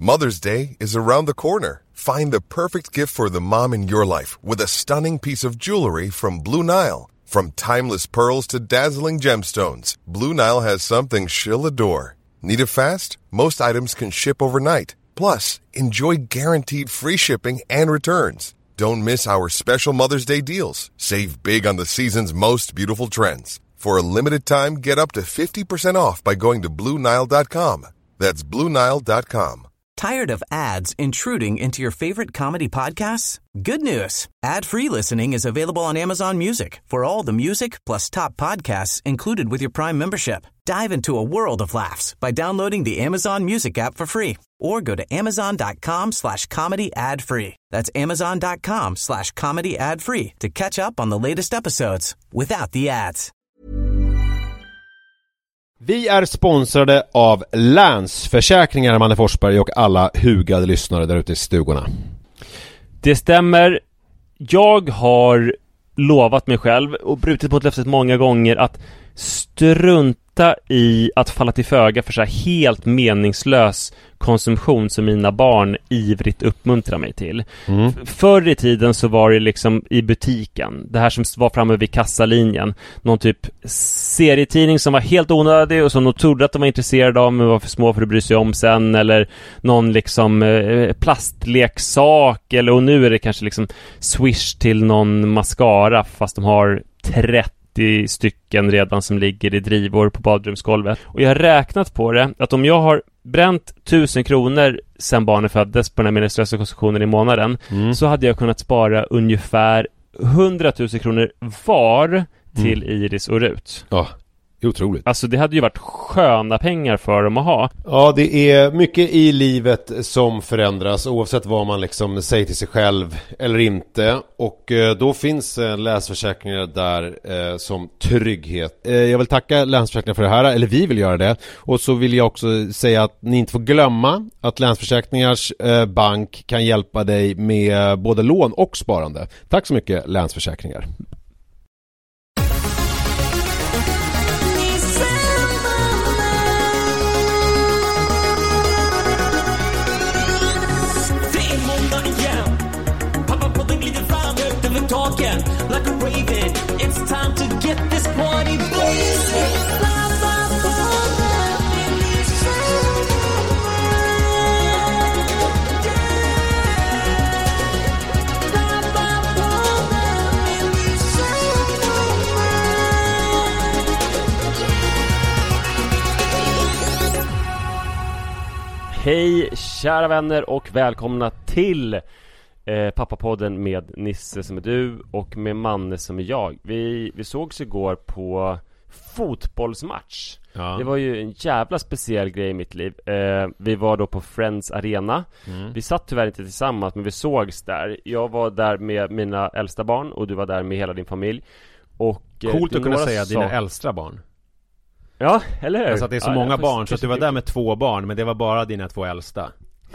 Mother's Day is around the corner. Find the perfect gift for the mom in your life with a stunning piece of jewelry from Blue Nile. From timeless pearls to dazzling gemstones, Blue Nile has something she'll adore. Need it fast? Most items can ship overnight. Plus, enjoy guaranteed free shipping and returns. Don't miss our special Mother's Day deals. Save big on the season's most beautiful trends. For a limited time, get up to 50% off by going to BlueNile.com. That's BlueNile.com. Tired of ads intruding into your favorite comedy podcasts? Good news. Ad-free listening is available on Amazon Music for all the music plus top podcasts included with your Prime membership. Dive into a world of laughs by downloading the Amazon Music app for free or go to amazon.com/comedy ad-free. That's amazon.com/comedy ad-free to catch up on the latest episodes without the ads. Vi är sponsrade av Länsförsäkringar, Manne Forsberg, och alla hugade lyssnare där ute i stugorna. Det stämmer. Jag har lovat mig själv och brutit mot löftet många gånger att strunta i att falla till föga för så här helt meningslös konsumtion som mina barn ivrigt uppmuntrar mig till. Förr i tiden så var det liksom i butiken, det här som var framme vid kassalinjen, någon typ serietidning som var helt onödig och som de trodde att de var intresserade av men var för små för att bry sig om sen, eller någon liksom plastleksak, eller och nu är det kanske liksom Swish till någon mascara fast de har 30 stycken redan som ligger i drivor på badrumsgolvet. Och jag har räknat på det att om jag har bränt 1000 kronor sen barnen föddes på den här meningslösa konsumtionen i månaden, så hade jag kunnat spara ungefär 100 000 kronor var till Iris och Rut. Ja, otroligt. Alltså det hade ju varit sköna pengar för dem att ha. Ja, det är mycket i livet som förändras oavsett vad man liksom säger till sig själv eller inte. Och då finns Länsförsäkringar där som trygghet. Jag vill tacka Länsförsäkringar för det här, eller vi vill göra det. Och så vill jag också säga att ni inte får glömma att Länsförsäkringars bank kan hjälpa dig med både lån och sparande. Tack så mycket, Länsförsäkringar. Like a raven, it's time to get this party blazing. Hej kära vänner och välkomna till Pappapodden med Nisse som är du och med Manne som är jag. Vi sågs igår på fotbollsmatch. Ja. Det var ju en jävla speciell grej i mitt liv. Vi var då på Friends Arena. Vi satt tyvärr inte tillsammans, men vi sågs där. Jag var där med mina äldsta barn och du var där med hela din familj. Och coolt att kunna säga dina äldsta barn. Ja, eller hur? Alltså att det är så många barn, så att du var där med 2 barn, men det var bara dina 2 äldsta.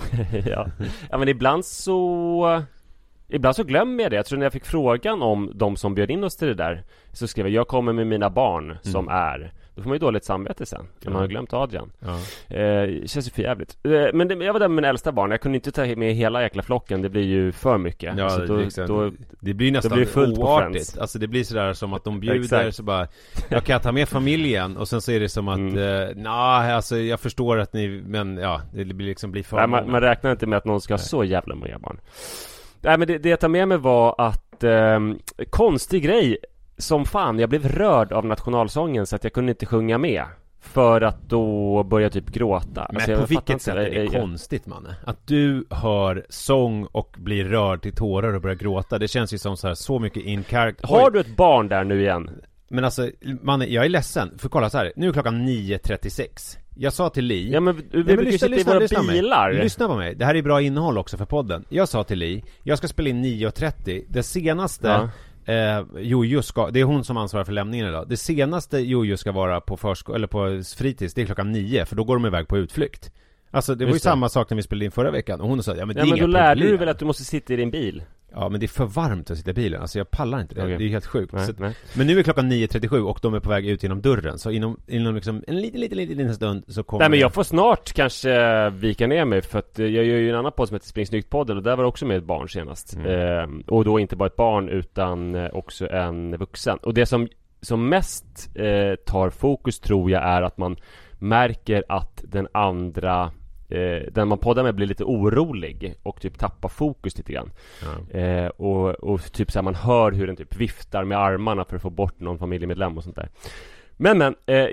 Ja, men ibland så glömmer jag det. Jag tror när jag fick frågan om de som bjöd in oss till det där, så skrev jag kommer med mina barn som är. Då får man ju dåligt samvete sen när man har glömt Adrian. Känns ju för jävligt. Men jag var där med min äldsta barn. Jag kunde inte ta med hela jäkla flocken. Det blir ju för mycket. Ja, så det blir nästan oartigt. Alltså det blir sådär som att de bjuder så bara, jag kan ta med familjen. Och sen så är det som att alltså jag förstår att ni, men ja, det blir liksom blir för många. Man räknar inte med att någon ska ha så jävla många barn. Nej, men det jag tar med mig var att konstig grej som fan, jag blev rörd av nationalsången så att jag kunde inte sjunga med. För att då börja typ gråta. Men alltså, på vilket sätt är det konstigt, Manne? Att du hör sång och blir rörd till tårar och börjar gråta. Det känns ju som så mycket in character. Har du ett barn där nu igen? Men alltså, Manne, jag är ledsen. För kolla så här, nu är klockan 9:36. Jag sa till Li... Ja, men vi brukar sitta i våra bilar. Lyssna på mig. Det här är bra innehåll också för podden. Jag sa till Li, jag ska spela in 9:30. Det senaste... Ja. Jojo ska, det är hon som ansvarar för lämningen idag. Det senaste Jojo ska vara på eller på fritids, det är klockan 9, för då går de iväg på utflykt. Alltså det var ju samma sak när vi spelade in förra veckan. Och hon sa, men det är men då lärde du väl att du måste sitta i din bil? Ja, men det är för varmt att sitta i bilen. Alltså jag pallar inte det. Okay. Det är helt sjukt. Nej. Men nu är klockan 9:37 och de är på väg ut genom dörren. Så inom liksom en liten stund så kommer... Nej, men jag får snart kanske vika ner mig. För att jag gör ju en annan podd som heter Spring Snyggt-podden. Och där var det också med ett barn senast. Och då inte bara ett barn utan också en vuxen. Och det som mest tar fokus tror jag är att man märker att den andra... den man poddar med blir lite orolig och typ tappar fokus lite grann. Och typ så här, man hör hur den typ viftar med armarna för att få bort någon familjemedlem och sånt där. Men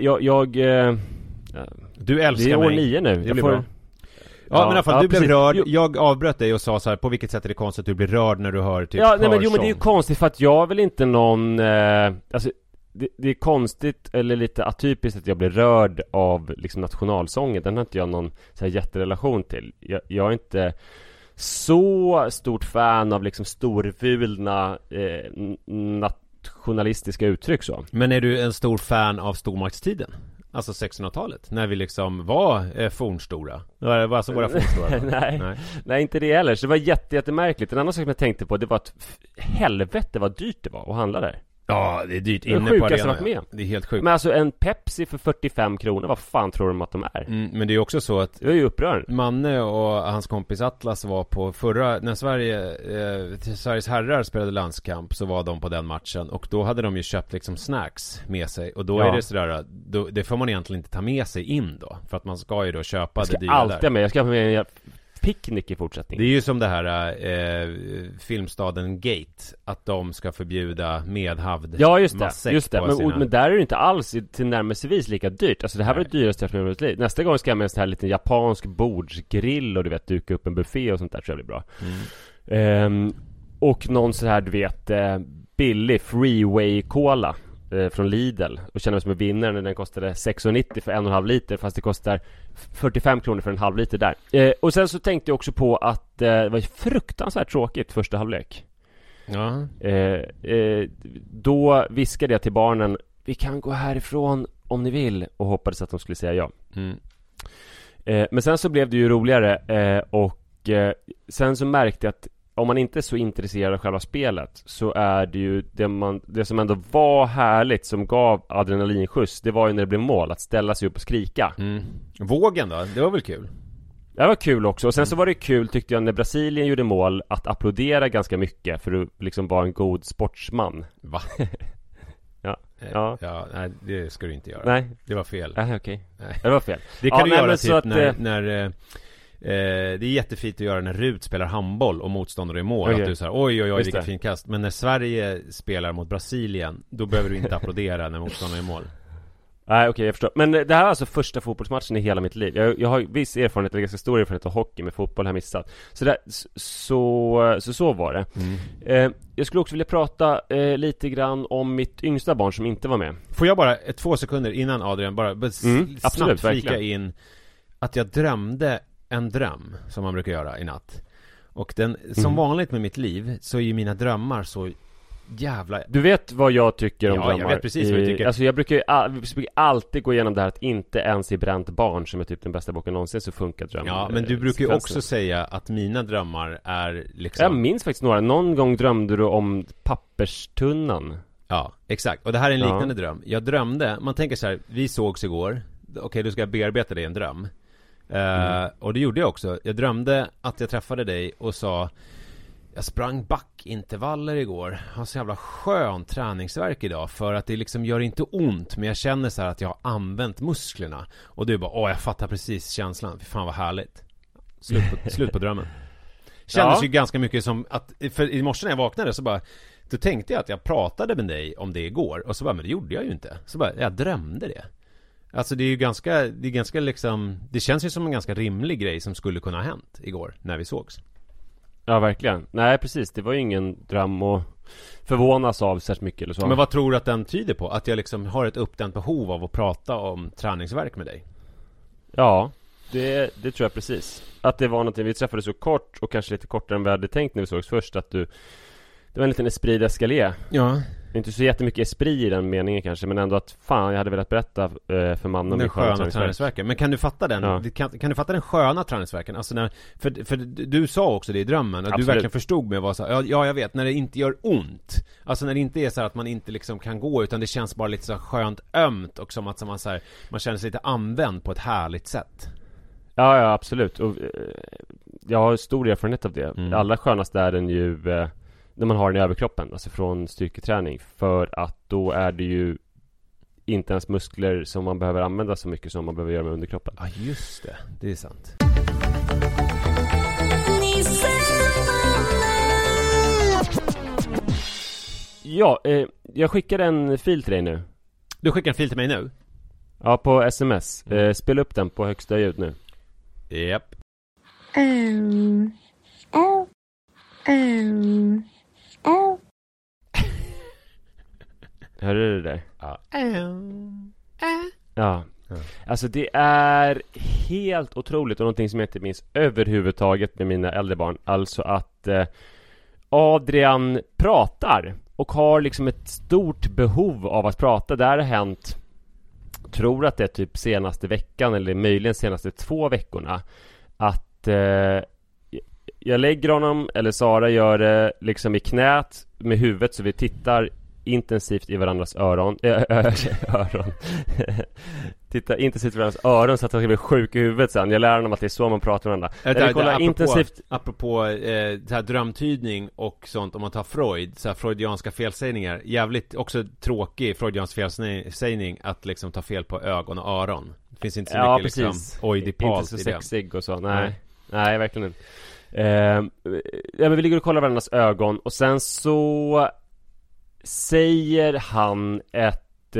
du älskar mig. Det är år mig. 9 nu. Det blir bra. Ja, men i alla fall, du blev precis. rörd. Jag avbröt dig och sa så här: på vilket sätt är det konstigt att du blir rörd när du hör typ men det är ju konstigt för att jag vill inte någon alltså det är konstigt eller lite atypiskt att jag blir rörd av liksom nationalsången. Den har inte jag någon så här jätterelation till. Jag är inte så stort fan av liksom storvulna nationalistiska uttryck så. Men är du en stor fan av stormaktstiden? Alltså 1600-talet, när vi liksom var fornstora. Det var alltså våra fornstora. Nej, inte det heller. Så det var jättemärkligt. En annan sak som jag tänkte på, det var att helvete vad dyrt det var att handla där. Ja, det är dyrt det inne på arenan. Det är helt sjukt. Men alltså en Pepsi för 45 kronor, vad fan tror de att de är? Men det är också så att det är ju upprörande. Manne och hans kompis Atlas var på när Sveriges herrar spelade landskamp, så var de på den matchen. Och då hade de ju köpt liksom snacks med sig. Och då är det sådär, det får man egentligen inte ta med sig in då. För att man ska ju då köpa det dyra där. Jag ska med en picknick i fortsättningen. Det är ju som det här filmstaden Gate, att de ska förbjuda medhavd. Ja, just det. Men där är det inte alls till närmelsevis lika dyrt. Alltså det här var det dyraste jag har liv. Nästa gång ska jag med en sån här liten japansk bordsgrill och du vet, duka upp en buffé och sånt där, tror jag blir bra. Och någon så här, du vet, billig freeway cola från Lidl, och känner mig som en vinnare när den kostade 6,90 för 1,5 liter, fast det kostar 45 kronor för en halv liter där. Och sen så tänkte jag också på att det var fruktansvärt tråkigt första halvlek. Ja. Då viskade jag till barnen: vi kan gå härifrån om ni vill, och hoppades att de skulle säga ja. Men sen så blev det ju roligare, och sen så märkte jag att om man inte är så intresserad av själva spelet, så är det ju det som ändå var härligt, som gav adrenalinskjuts, det var ju när det blev mål, att ställa sig upp och skrika. Vågen då, det var väl kul? Det var kul också. Och sen så var det kul, tyckte jag, när Brasilien gjorde mål, att applådera ganska mycket för att liksom vara en god sportsman. Va? Ja. Nej, det ska du inte göra. Nej. Det var fel. Okej. Det var fel. Det kan du göra så typ att, när det är jättefint att göra när Rut spelar handboll och motståndare i mål, att du säger oj vilken fin kast. Men när Sverige spelar mot Brasilien, då behöver du inte applådera när motståndare är i mål. Nej, okej, jag förstår. Men det här är alltså första fotbollsmatchen i hela mitt liv. Jag har viss erfarenhet, eller ganska stor erfarenhet av hockey, med fotboll har jag missat. Så var det. Jag skulle också vilja prata lite grann om mitt yngsta barn som inte var med. Får jag bara 2 sekunder innan Adrian bara snabbt flika in att jag drömde en dröm, som man brukar göra i natt. Och som vanligt med mitt liv, så är ju mina drömmar så jävla... Du vet vad jag tycker om drömmar? Ja, jag vet precis vad du tycker. Alltså jag brukar alltid gå igenom det här att inte ens i Bränt barn, som är typ den bästa boken någonsin, så funkar drömmar. Ja, men du brukar ju också säga att mina drömmar är liksom... Jag minns faktiskt några. Någon gång drömde du om papperstunnan. Ja, exakt. Och det här är en liknande dröm. Jag drömde, man tänker så här, vi sågs igår. Okej, då ska jag bearbeta det i en dröm. Och det gjorde jag också. Jag drömde att jag träffade dig och sa: jag sprang backintervaller igår. Jag har så jävla skön träningsvärk idag, för att det liksom gör inte ont, men jag känner så här att jag har använt musklerna. Och du bara, jag fattar precis känslan. Fy fan vad härligt. Slut på drömmen. Kändes ju ganska mycket som att, för i morse när jag vaknade så bara, då tänkte jag att jag pratade med dig om det igår. Och så bara, men det gjorde jag ju inte. Så bara, jag drömde det. Alltså det är ju ganska liksom, det känns ju som en ganska rimlig grej som skulle kunna ha hänt igår när vi sågs. Ja, verkligen. Nej, precis. Det var ju ingen dröm att förvånas av särskilt mycket eller så. Men vad tror du att den tyder på? Att jag liksom har ett uppdämt behov av att prata om träningsverk med dig? Ja, det tror jag precis. Att det var någonting, vi träffades så kort och kanske lite kortare än vi hade tänkt när vi sågs först, att det var en liten esprit d'escalier. Ja. Inte så jättemycket esprit i den meningen kanske, men ändå att fan, jag hade velat berätta för mannen om den sköna träningsverken. Men kan du fatta den? Ja. Kan du fatta den sköna träningsverken? Alltså när, för du sa också det i drömmen, att Absolut. du verkligen förstod mig, var så här, ja jag vet, när det inte gör ont. Alltså när det inte är så här att man inte liksom kan gå, utan det känns bara lite så skönt ömt, och som att man så här, man känner sig lite använd på ett härligt sätt. Ja, absolut. Och jag har stor erfarenhet av det. Allra skönast är den ju när man har den i överkroppen, alltså från styrketräning, för att då är det ju inte ens muskler som man behöver använda så mycket som man behöver göra med underkroppen. Ja, just det är sant. Ja, jag skickar en fil till dig nu. Du skickar en fil till mig nu? Ja, på sms. Spela upp den på högsta ljud nu. Japp. Hör du det där? Ja. Ja. Alltså det är helt otroligt, och någonting som jag inte minns överhuvudtaget med mina äldre barn. Alltså att Adrian pratar och har liksom ett stort behov av att prata. Det här har hänt, tror att det är typ senaste veckan eller möjligen senaste 2 veckorna, att jag lägger honom, eller Sara gör det liksom i knät med huvudet, så vi tittar intensivt i varandras öron. Titta intensivt i varandras öron så att han ska bli sjuk i huvudet sen. Jag lär honom att det är så man pratar med varandra. Apropå så här drömtydning och sånt, om man tar Freud, så här freudianska felsägningar, jävligt också tråkig freudiansk felsägning att liksom ta fel på ögon och öron. Det finns inte så mycket liksom oidipalt inte så i det. sexig och så. Nej, verkligen inte. Ja, men vi ligger och kollar varandras ögon, och sen så säger han ett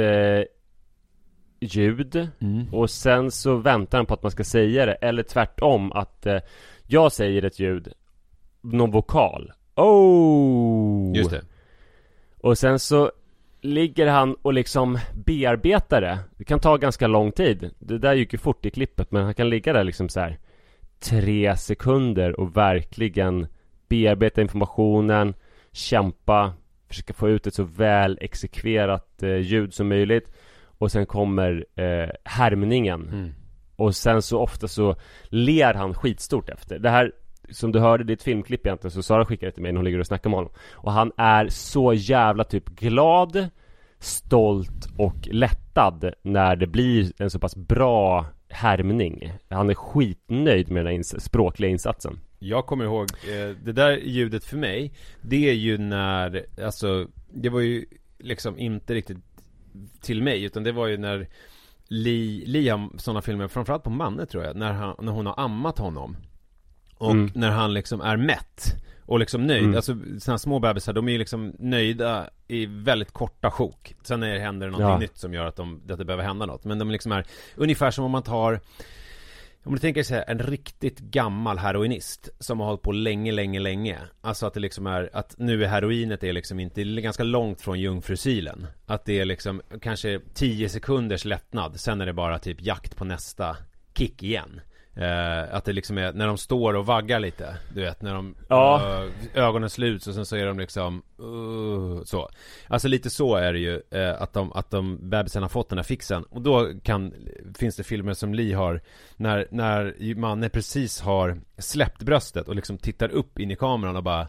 ljud, och sen så väntar han på att man ska säga det, eller tvärtom, att jag säger ett ljud, någon vokal. Just det. Och sen så ligger han och liksom bearbetar det. Det kan ta ganska lång tid. Det där gick ju fort i klippet, men han kan ligga där liksom så här 3 sekunder och verkligen bearbeta informationen, kämpa, försöka få ut ett så väl exekverat ljud som möjligt. Och sen kommer härmningen. Och sen så ofta så ler han skitstort efter. Det här som du hörde, det är ett filmklipp egentligen, så Sara skickade till mig när hon ligger och snackar med honom. Och han är så jävla typ glad, stolt och lättad när det blir en så pass bra härmning. Han är skitnöjd med den språkliga insatsen. Jag kommer ihåg, det där ljudet för mig, det är ju när, alltså, det var ju liksom inte riktigt till mig, utan det var ju när Li har sådana filmer, framförallt på Manne tror jag, när hon har ammat honom. Och när han liksom är mätt och liksom nöjd. Alltså sådana små bebisar, de är ju liksom nöjda i väldigt korta sjok. Sen när det händer något nytt som gör att det behöver hända något. Men de liksom är ungefär som om du tänker sig en riktigt gammal heroinist som har hållit på länge. Alltså att det liksom är, att nu är heroinet är liksom inte, det är ganska långt från jungfrusilen. Att det är liksom kanske 10 sekunders lättnad. Sen är det bara typ jakt på nästa kick igen. Att det liksom är när de står och vaggar lite, du vet, när de ögonen sluts och sen så är de liksom så. Alltså lite så är det ju, att de bebisen har fått den här fixen. Och då finns det filmer som Li har när mannen precis har släppt bröstet och liksom tittar upp in i kameran och bara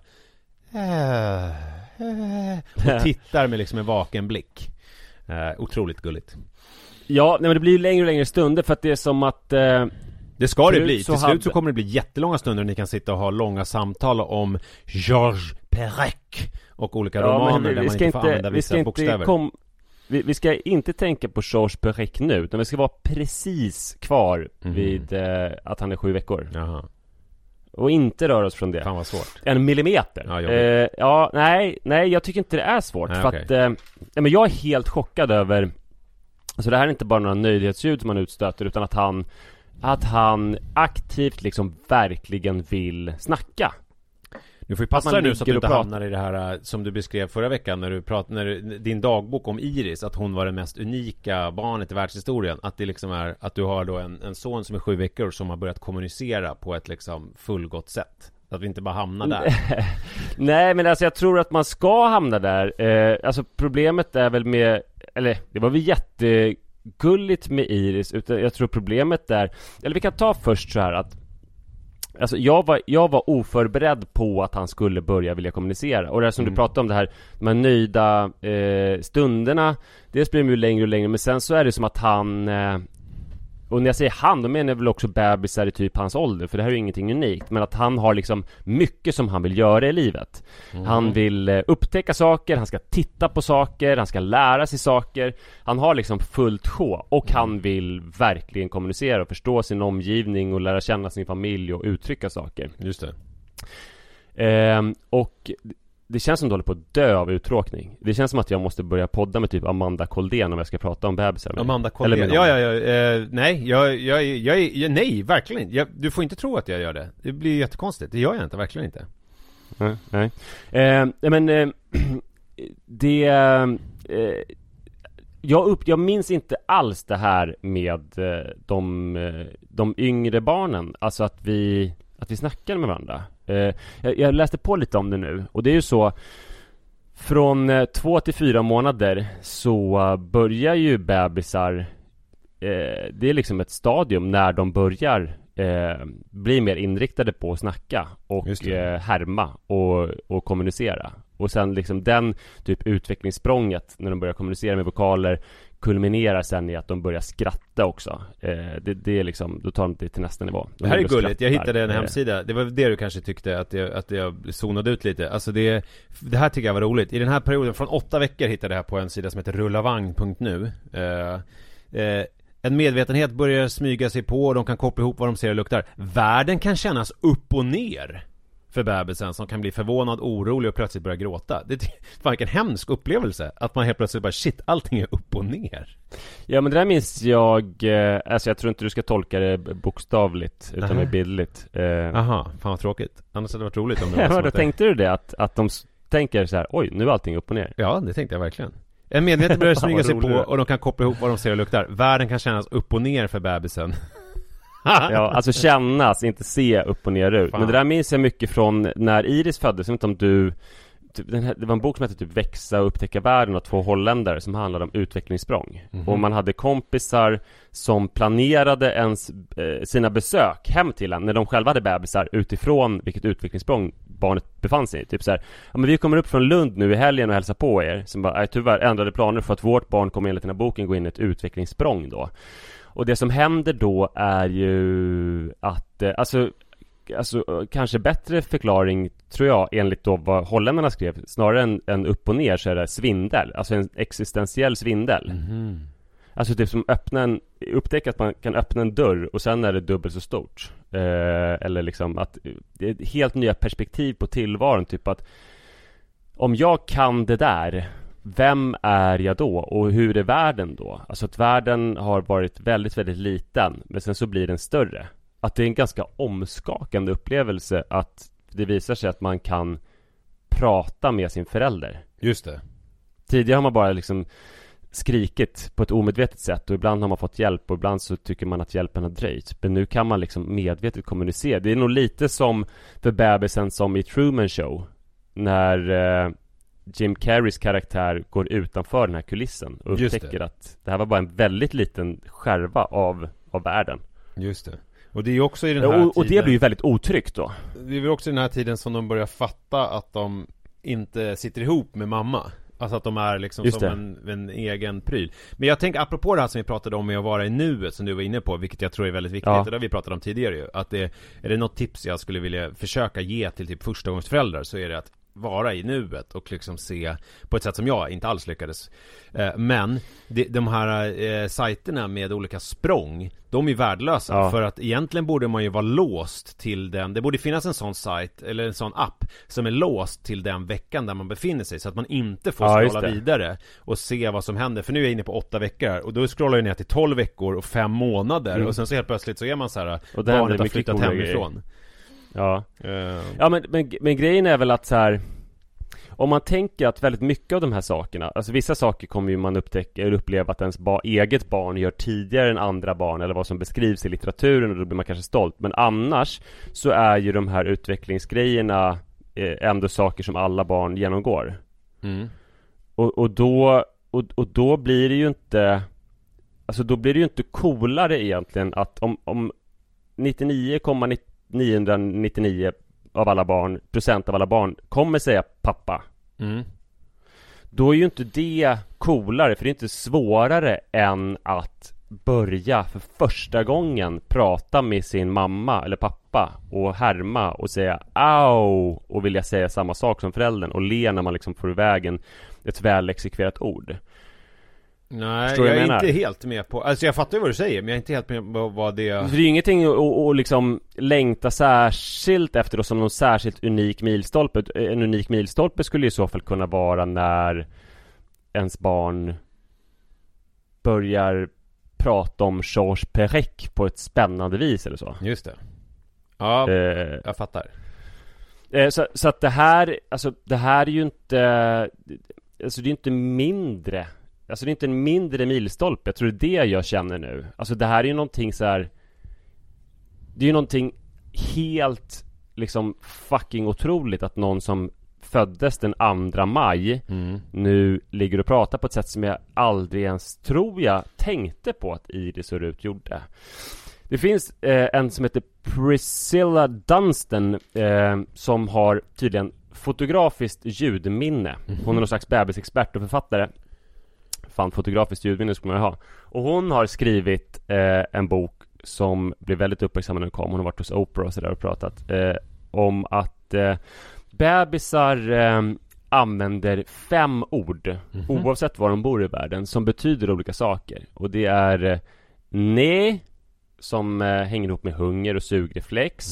och tittar med liksom en vaken blick. Otroligt gulligt. Ja, nej, men det blir ju längre och längre stunder, för att det är som att det ska det bli. Till slut så kommer det bli jättelånga stunder och ni kan sitta och ha långa samtal om Georges Perec och olika romaner där man inte får använda vissa bokstäver. Vi ska inte tänka på Georges Perec nu, utan vi ska vara precis kvar vid att han är 7 veckor. Jaha. Och inte röra oss från det. Fan vad svårt. 1 millimeter. Nej, jag tycker inte det är svårt. Nej, för okay. att men jag är helt chockad över, alltså det här är inte bara några nöjdhetsljud som han utstöter, utan att han aktivt liksom verkligen vill snacka. Du får ju passa dig nu så att du inte hamnar i det här som du beskrev förra veckan när din dagbok om Iris, att hon var det mest unika barnet i världshistorien. Att det liksom är att du har då en son som är 7 veckor som har börjat kommunicera på ett liksom fullgott sätt. Att vi inte bara hamnar där. Nej, men alltså jag tror att man ska hamna där. Alltså problemet är väl med, eller det var väl jättegulligt med Iris, utan jag tror problemet är, eller vi kan ta först så här att alltså jag var oförberedd på att han skulle börja vilja kommunicera. Och det som du pratade om, det här, de här nöjda stunderna, det blir ju längre och längre. Men sen så är det som att han och när jag säger han, då menar jag väl också bebisar i typ hans ålder, för det här är ju ingenting unikt. Men att han har liksom mycket som han vill göra i livet. Han vill upptäcka saker, han ska titta på saker, han ska lära sig saker. Han har liksom fullt sjå. Och han vill verkligen kommunicera och förstå sin omgivning och lära känna sin familj och uttrycka saker. Just det. Och det känns som att du håller på att dö av uttråkning. Det känns som att jag måste börja podda med typ Amanda Koldén om jag ska prata om bebisar. Amanda Koldén? Nej, verkligen inte. Du får inte tro att jag gör det. Det blir jättekonstigt. Det gör jag inte, verkligen inte. Nej. Jag minns inte alls det här med de yngre barnen. Alltså att vi snackar med varandra. Jag läste på lite om det nu. Och det är ju så, från 2 till 4 månader så börjar ju bebisar, det är liksom ett stadium när de börjar bli mer inriktade på att snacka och härma och kommunicera. Och sen liksom den typ utvecklingssprånget när de börjar kommunicera med vokaler kulminerar sen i att de börjar skratta också. Det är liksom, då tar de det till nästa nivå. Det här är gulligt, jag hittade en hemsida. Det var det du kanske tyckte att jag zonade ut lite. Alltså det här tycker jag var roligt. I den här perioden, från 8 veckor hittade jag på en sida som heter rullavagn.nu. En medvetenhet börjar smyga sig på och de kan koppla ihop vad de ser och luktar. Världen kan kännas upp och ner för bebisen som kan bli förvånad, orolig och plötsligt börja gråta. Det var en hemsk upplevelse att man helt plötsligt bara shit, allting är upp och ner. Ja, men det där minns jag, alltså jag tror inte du ska tolka det bokstavligt utan mer bildligt. Aha, fan vad tråkigt. Annars hade det varit roligt om det var ja, då tänkte du det att de tänker så här, oj, nu är allting upp och ner. Ja, det tänkte jag verkligen. En medveten börjar smyga sig på och de kan koppla ihop vad de ser och luktar. Världen kan kännas upp och ner för bebisen. Ja, alltså kännas, inte se upp och ner ut. Men det där minns jag mycket från när Iris föddes. Jag vet inte om du det var en bok som hette typ Växa och upptäcka världen av 2 holländare som handlade om utvecklingssprång. Och man hade kompisar som planerade sina besök hem till en när de själva hade bebisar utifrån vilket utvecklingssprång barnet befann sig i. Typ så här, ja, men vi kommer upp från Lund nu i helgen och hälsar på er. Som bara, tyvärr ändrade planer för att vårt barn kommer enligt den här boken gå in i ett utvecklingssprång då. Och det som händer då är ju att alltså kanske bättre förklaring tror jag enligt då vad holländarna skrev, snarare än upp och ner så är det svindel, alltså en existentiell svindel. Alltså typ som upptäcka att man kan öppna en dörr och sen är det dubbelt så stort. Eller liksom att det är helt nya perspektiv på tillvaron, typ att om jag kan det där, vem är jag då? Och hur är världen då? Alltså att världen har varit väldigt, väldigt liten, men sen så blir den större. Att det är en ganska omskakande upplevelse att det visar sig att man kan prata med sin förälder. Just det. Tidigare har man bara liksom skrikit på ett omedvetet sätt och ibland har man fått hjälp och ibland så tycker man att hjälpen har dröjt. Men nu kan man liksom medvetet kommunicera. Det är nog lite som för bebisen som i Truman Show när Jim Carreys karaktär går utanför den här kulissen och upptäcker att det här var bara en väldigt liten skärva av världen. Just det. Och det är ju också i den här tiden, och det blir ju väldigt otryggt då. Det är ju också i den här tiden som de börjar fatta att de inte sitter ihop med mamma. Alltså att de är liksom som en egen pryl. Men jag tänker apropå det här som vi pratade om med att vara i nuet som du var inne på, vilket jag tror är väldigt viktigt, och det vi pratade om tidigare ju, att är det något tips jag skulle vilja försöka ge till typ förstagångsföräldrar, så är det att vara i nuet och liksom se på ett sätt som jag inte alls lyckades. Men de här sajterna med olika språng, de är värdelösa, för att egentligen borde man ju vara låst till den. Det borde finnas en sån sajt eller en sån app som är låst till den veckan där man befinner sig, så att man inte får scrolla vidare och se vad som händer. För nu är jag inne på 8 veckor och då scrollar jag ner till 12 veckor och 5 månader och sen så helt plötsligt så är man så här, och barnet har flyttat hemifrån. Ja, men grejen är väl att så här, om man tänker att väldigt mycket av de här sakerna, alltså vissa saker kommer ju man upptäcka eller uppleva att ens eget barn gör tidigare än andra barn, eller vad som beskrivs i litteraturen, och då blir man kanske stolt. Men annars så är ju de här utvecklingsgrejerna ändå saker som alla barn genomgår. Och då blir det ju inte, alltså då blir det ju inte coolare egentligen att om 99,999 av alla barn, procent av alla barn kommer säga pappa, då är ju inte det coolare, för det är inte svårare än att börja för första gången prata med sin mamma eller pappa och härma och säga au och vilja säga samma sak som föräldern och le när man liksom får iväg ett väl exekverat ord. Nej, jag är inte helt med på. Alltså jag fattar ju vad du säger, men jag är inte helt med på vad det är. För det är ju ingenting att liksom längta särskilt efter, som någon särskilt unik milstolpe. En unik milstolpe skulle i så fall kunna vara när ens barn börjar prata om Georges Perec på ett spännande vis eller så. Just det. Ja, jag fattar. Så att det här är ju inte, alltså det är inte mindre. Alltså det är inte en mindre milstolpe. Jag tror det är det jag känner nu. Alltså det här är ju någonting så här. Det är ju någonting helt liksom fucking otroligt att någon som föddes den 2 maj nu ligger och pratar på ett sätt som jag aldrig ens, tror jag, tänkte på att Iris och Rut gjorde. Det finns en som heter Priscilla Dunstan som har tydligen fotografiskt ljudminne. Hon är någon slags bebisexpert och författare. Fan, fotografiskt ljudminne skulle man ha. Och hon har skrivit en bok som blev väldigt uppmärksammad när den kom. Hon har varit hos Oprah och sådär och pratat om att bebisar använder 5 ord oavsett var de bor i världen som betyder olika saker. Och det är ne, som hänger ihop med hunger och sugreflex.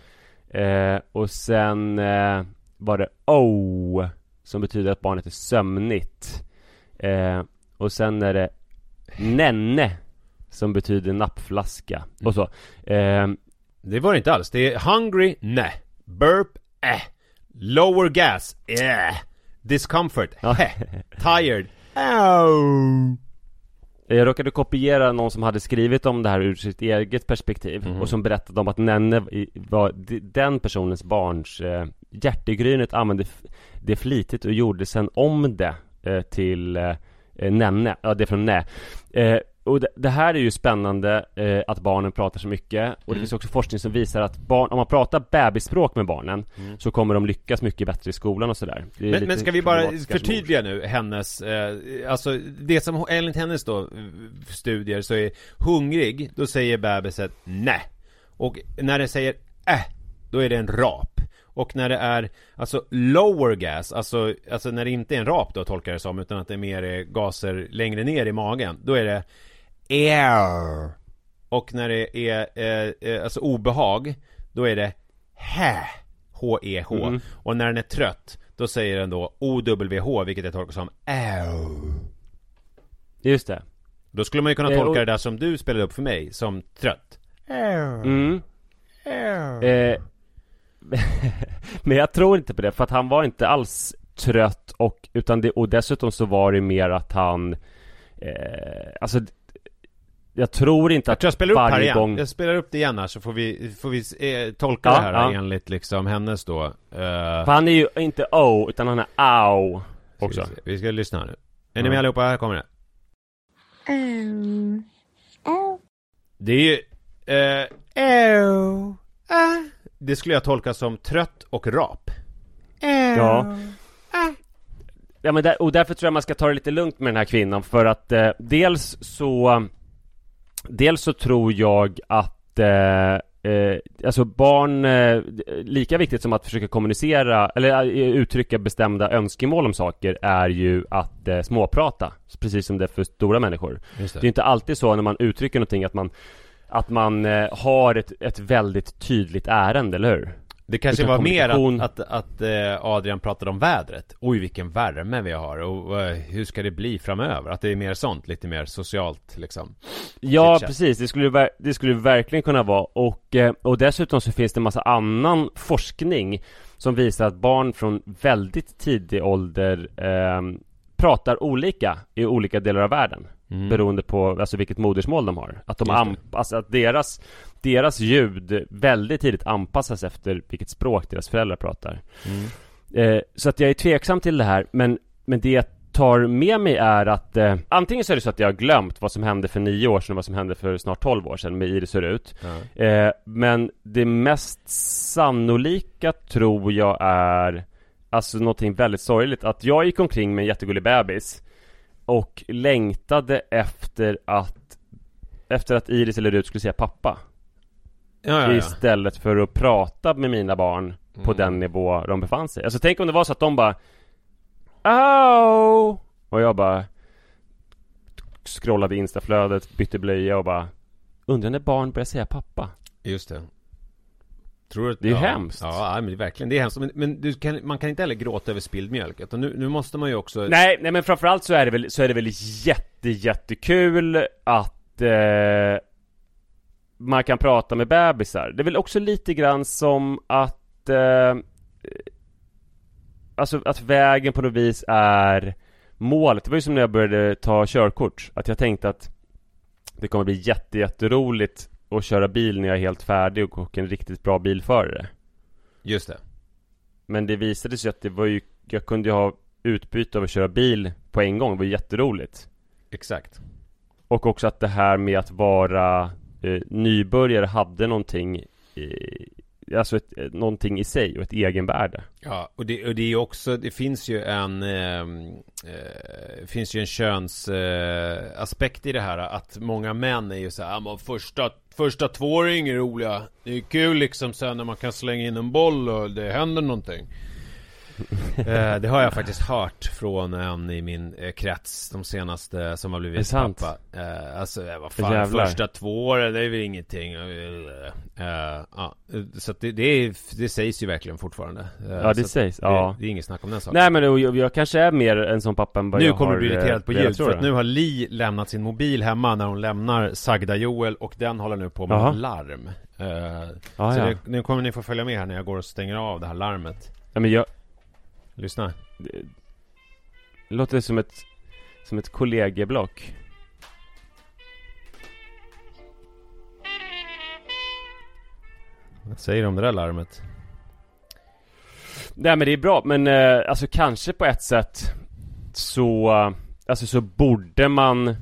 Och sen var det o, som betyder att barnet är sömnigt. Och sen är det nenne, som betyder nappflaska. Och så det var det inte alls. Det är hungry, ne. Burp, lower gas, discomfort, tired, Jag råkade kopiera någon som hade skrivit om det här ur sitt eget perspektiv och som berättade om att nenne var den personens barns hjärtegrynet, använde det flitigt och gjorde sen om det till nenne, ja, det är från nä. Och det här är ju spännande att barnen pratar så mycket. Och det finns också forskning som visar att barn, om man pratar bebisspråk med barnen så kommer de lyckas mycket bättre i skolan och sådär. Men ska vi bara förtydliga nu hennes alltså det som enligt hennes då studier så är hungrig, då säger bebiset nej. Och när det säger då är det en rap. Och när det är alltså lower gas, alltså när det inte är en rap då tolkar jag det som, utan att det är mer gaser längre ner i magen, då är det air. Och när det är alltså obehag, då är det H-E-H. Och när den är trött, då säger den då O-W-H, vilket jag tolkar som Just det. Då skulle man ju kunna tolka det där som du spelade upp för mig som trött. Men jag tror inte på det, för att han var inte alls trött och dessutom så var det mer att han alltså jag tror inte att jag spelar upp här igen. Gång... Jag spelar upp det igen här så får vi tolka det här enligt liksom hennes då. För han är ju inte O utan han är au också. Vi ska lyssna här nu. Är ni med allihopa? Här kommer det. Det är ju det skulle jag tolka som trött och rap. Ja. Ja, men och därför tror jag man ska ta det lite lugnt med den här kvinnan, för att dels så tror jag att alltså barn lika viktigt som att försöka kommunicera eller uttrycka bestämda önskemål om saker är ju att småprata, precis som det är för stora människor. Det är inte alltid så när man uttrycker någonting att man har ett väldigt tydligt ärende, eller hur? Det kanske utan var mer kommunikation. att Adrian pratade om vädret. Oj, vilken värme vi har. Och hur ska det bli framöver? Att det är mer sånt, lite mer socialt liksom. Ja, Chit-chat. precis. Det skulle verkligen kunna vara. Och dessutom så finns det en massa annan forskning som visar att barn från väldigt tidig ålder pratar olika i olika delar av världen. Beroende på alltså vilket modersmål de har. Att att deras ljud väldigt tidigt anpassas efter vilket språk deras föräldrar pratar. Så att jag är tveksam till det här. Men det jag tar med mig är att antingen så är det så att jag har glömt vad som hände för 9 år sedan och vad som hände för snart 12 år sedan med Iris och Rut. Men det mest sannolika tror jag är alltså någonting väldigt sorgligt. Att jag gick omkring med en jättegullig bebis och längtade efter att Iris eller Rut skulle säga pappa. Istället för att prata med mina barn på den nivå de befann sig. Alltså tänk om det var så att de bara "Au!" och jag bara scrollade Instaflödet, bytte blöja och bara undrar när barn börjar säga pappa. Just det. Tror du, det är ju hemskt. Ja, men det är verkligen, det är hemskt. Men man kan inte heller gråta över spilld mjölk. Utan nu måste man ju också... Nej, men framförallt så är det väl jättekul att man kan prata med bebisar. Det är väl också lite grann som att alltså att vägen på något vis är målet. Det var ju som när jag började ta körkort. Att jag tänkte att det kommer bli jätteroligt att köra bil när jag är helt färdig och en riktigt bra bilförare. Just det. Men det visade sig att det var ju, jag kunde ju ha utbyte av att köra bil på en gång. Det var jätteroligt. Exakt. Och också att det här med att vara nybörjare hade någonting alltså någonting i sig och ett egenvärde. Ja, och det är ju också, det finns ju en köns aspekt i det här, att många män är ju så här, men första 2-åring är roliga. Det är kul liksom sen när man kan slänga in en boll och det händer någonting. Det har jag faktiskt hört från en i min krets de senaste som har blivit pappa. Alltså vad fan, jävlar. Första 2 åren, det är väl ingenting. Ja, så att det sägs ju verkligen fortfarande. Ja, det sägs. Ja. Det är inget snack om den saken. Nej, men jag kanske är mer en sån pappa än vad nu jag kommer har, du bli irriterad på ljud, för att det. nu har Li lämnat sin mobil hemma när hon lämnar Sagda Joel, och den håller nu på med Aha. ett larm. Ja, så ja. nu kommer ni få följa med här när jag går och stänger av det här larmet. Ja, men Lyssna. det låter som ett kollegieblock. Vad säger du om det där larmet? Nej, men det är bra. Men alltså kanske på ett sätt så borde man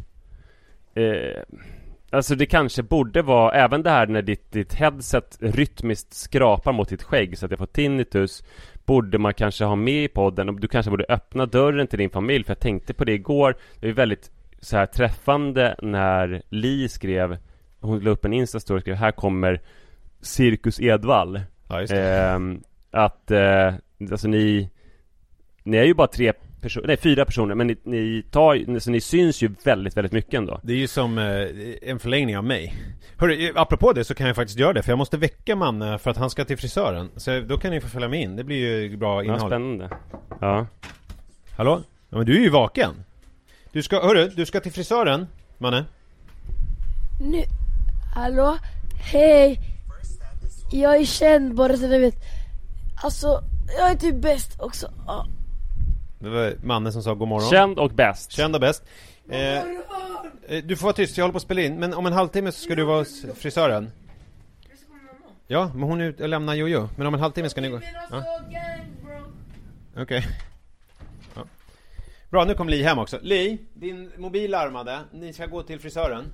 alltså det kanske borde vara även det här när ditt headset rytmiskt skrapar mot ditt skägg så att jag får tinnitus, borde man kanske ha med i podden, och du kanske borde öppna dörren till din familj, för jag tänkte på det igår. Det är väldigt så här träffande när Li skrev, hon la upp en Insta-story och skrev, här kommer Cirkus Edvall. Ja, just det. Alltså ni är ju bara 4 personer, men ni syns ju väldigt, väldigt mycket ändå. Det är ju som en förlängning av mig. Hörru, apropå det så kan jag faktiskt göra det, för jag måste väcka Manne för att han ska till frisören. Så då kan ni få följa med in, det blir ju bra innehåll. Ja, spännande. Ja. Hallå? Ja, men du är ju vaken. Du ska till frisören, Manne. Nu, hallå? Hej. Jag är känd bara så du vet. Alltså, jag är typ bäst också. Ja. Det var Manne som sa god morgon. Känd och bäst. Känd och bäst. Du får vara tyst, jag håller på att spela in. Men om en halvtimme så ska du vara hos frisören. Ja, men hon är lämnar Jojo. Men om en halvtimme ska ni gå. Ja. Okej. Ja. Bra, nu kom Li hem också. Li, din mobil larmade. Ni ska gå till frisören.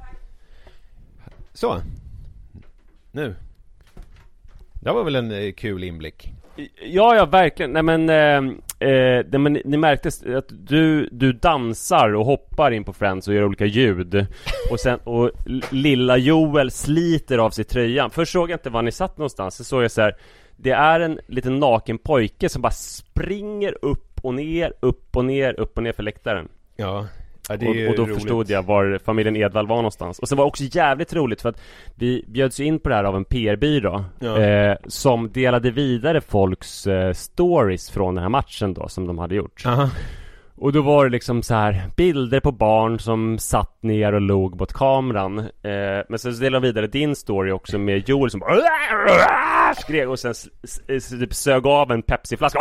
Så. Nu. Det var väl en kul inblick. Ja, verkligen. Nej, men ni märkte att du dansar och hoppar in på Friends och gör olika ljud. Och lilla Joel sliter av sig tröjan. Först såg jag inte var ni satt någonstans. Så såg jag så här, det är en liten naken pojke som bara springer upp och ner för läktaren. Ja. Ja, det är och då roligt. förstod jag var familjen Edvall var någonstans. Och sen var det också jävligt roligt för att vi bjöds in på det här av en PR-byrå som delade vidare folks stories från den här matchen då, som de hade gjort. Och då var det liksom så här bilder på barn som satt ner och log mot kameran. Men sen så delade de vidare din story också med Joel som skrek och sen typ sög av en Pepsi-flaska.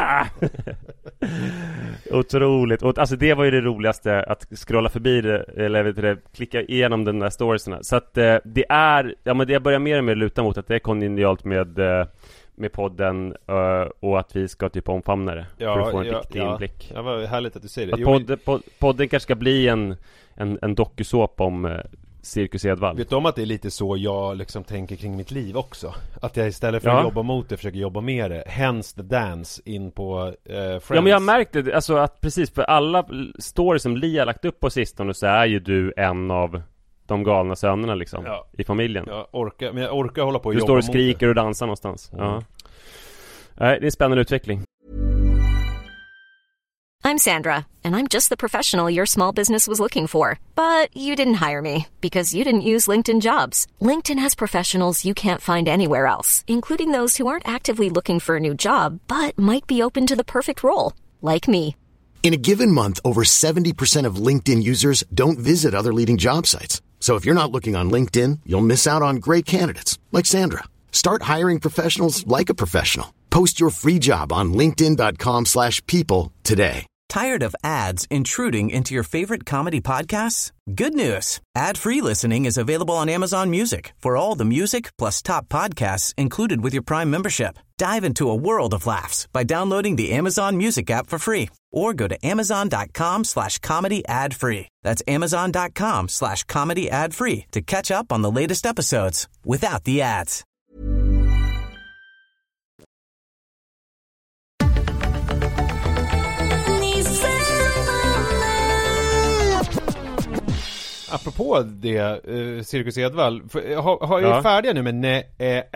Otroligt. Och alltså det var ju det roligaste, att scrolla förbi det, eller vet du, klicka igenom den där storiesarna. Så att det är, ja men det börjar mer och mer luta mot att det är kongenialt med podden och att vi ska typ omfamna det för att få en riktig inblick. Ja, vad härligt att du säger det. Podden kanske ska bli en dokusåp om Cirkus Edvall. Vet du om att det är lite så jag liksom tänker kring mitt liv också? Att jag istället för att jobba mot det försöker jobba med det. Hence the dance in på Friends. Ja, men jag märkte alltså att precis för alla stories som Li har lagt upp på sistone så är ju du en av de galna sönerna liksom i familjen. Jag orkar hålla på och du jobba. Du står och skriker och dansar någonstans. Ja. Nej, det är en spännande utveckling. I'm Sandra, and I'm just the professional your small business was looking for. But you didn't hire me because you didn't use LinkedIn Jobs. LinkedIn has professionals you can't find anywhere else, including those who aren't actively looking for a new job, but might be open to the perfect role, like me. In a given month, over 70% of LinkedIn users don't visit other leading job sites. So if you're not looking on LinkedIn, you'll miss out on great candidates like Sandra. Start hiring professionals like a professional. Post your free job on linkedin.com/people today. Tired of ads intruding into your favorite comedy podcasts? Good news. Ad-free listening is available on Amazon Music for all the music plus top podcasts included with your Prime membership. Dive into a world of laughs by downloading the Amazon Music app for free or go to amazon.com/comedy ad-free. That's amazon.com/comedy ad-free to catch up on the latest episodes without the ads. Apropå det, Cirkus Edvall, har jag färdiga nu med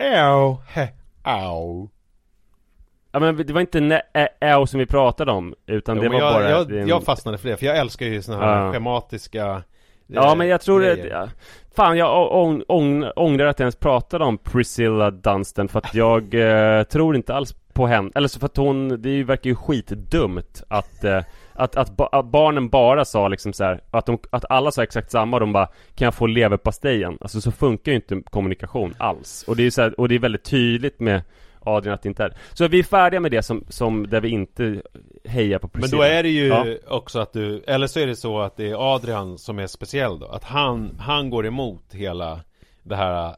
Ja, men det var inte som vi pratade om, utan det var bara... Jag fastnade för det, för jag älskar ju såna här schematiska... Ja, men jag tror det... Fan, jag ångrar att jag ens pratade om Priscilla Dunstan, för att jag tror inte alls på henne. Eller så för att det verkar ju skitdumt att barnen bara sa liksom så här, att alla sa exakt samma och de bara, kan jag få leverpastejen? Alltså så funkar ju inte kommunikation alls. Och det är så här, och det är väldigt tydligt med Adrian att det inte är. Så vi är färdiga med det som där vi inte hejar på Priscilla. Men då är det ju också att du, eller så är det så att det är Adrian som är speciell då, att han går emot hela det här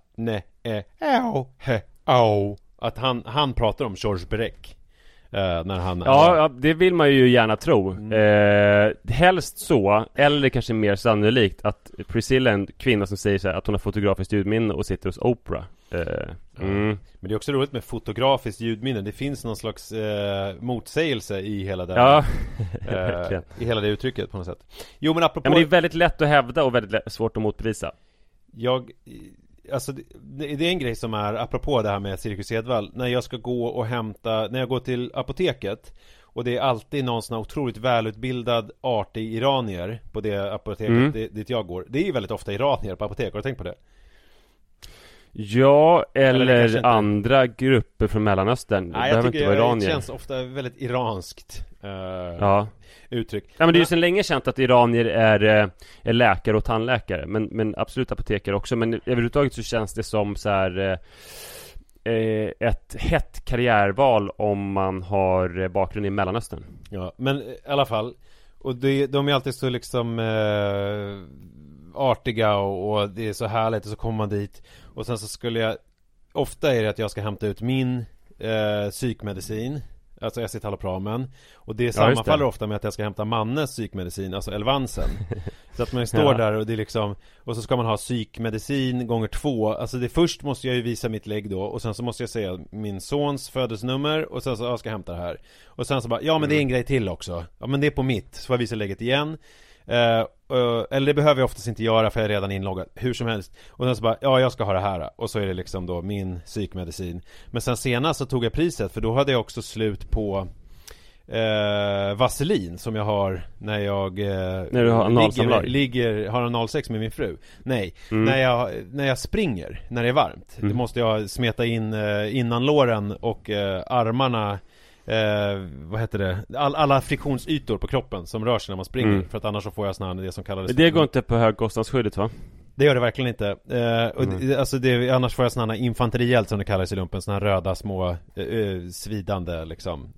att han pratar om George Berek när han... Ja, det vill man ju gärna tro. Helst så, eller kanske mer sannolikt att Priscilla är en kvinna som säger så här, att hon har fotografiskt ljudminne och sitter hos Oprah. Men det är också roligt med fotografiskt ljudminne. Det finns någon slags motsägelse i hela den, i hela det uttrycket på något sätt. Jo, men apropå... Ja, men det är väldigt lätt att hävda och väldigt svårt att motbevisa. Alltså det är en grej som är apropå det här med Cirkus Edvall. När jag ska gå och hämta, när jag går till apoteket, och det är alltid någon sån här otroligt välutbildad artig iranier på det apoteket dit jag går. Det är ju väldigt ofta iranier på apotek, har du tänkt på det? Ja, eller andra grupper från Mellanöstern. Nej, jag tycker det känns ofta väldigt iranskt uttryck. Ja, men det är ju sedan länge känt att iranier är läkare och tandläkare, men absolut apotekare också. Men överhuvudtaget så känns det som så här ett hett karriärval om man har bakgrund i Mellanöstern. Ja, men i alla fall, och de är alltid så liksom artiga och det är så härligt, och så kommer man dit och sen så skulle jag, ofta är det att jag ska hämta ut min psykmedicin, alltså escitalopram, och det sammanfaller ofta med att jag ska hämta Mannes psykmedicin, alltså Elvansen. Så att man står där och det är liksom, och så ska man ha psykmedicin gånger 2. Alltså det först måste jag ju visa mitt lägg då, och sen så måste jag säga min sons födelsenummer, och sen så ska jag hämta det här. Och sen så bara, ja men det är en grej till också. Ja men det är på mitt, så får jag visa lägget igen. Eller det behöver jag oftast inte göra för jag är redan inloggad, hur som helst. Och sen så bara, ja jag ska ha det här. Och så är det liksom då min psykmedicin. Men sen senast så tog jag priset, för då hade jag också slut på vaselin som jag har när jag när du har analsamlag. har analsex med min fru. Nej, när jag springer, när det är varmt. Då måste jag smeta in innanlåren och armarna, vad heter det? Alla friktionsytor på kroppen som rör sig när man springer, för att annars så får jag såna, det som kallades. Det går inte på högkostnadsskyddet, va? Det gör det verkligen inte. Alltså annars får jag såna infanterield som det kallas i lumpen, såna röda små svidande liksom.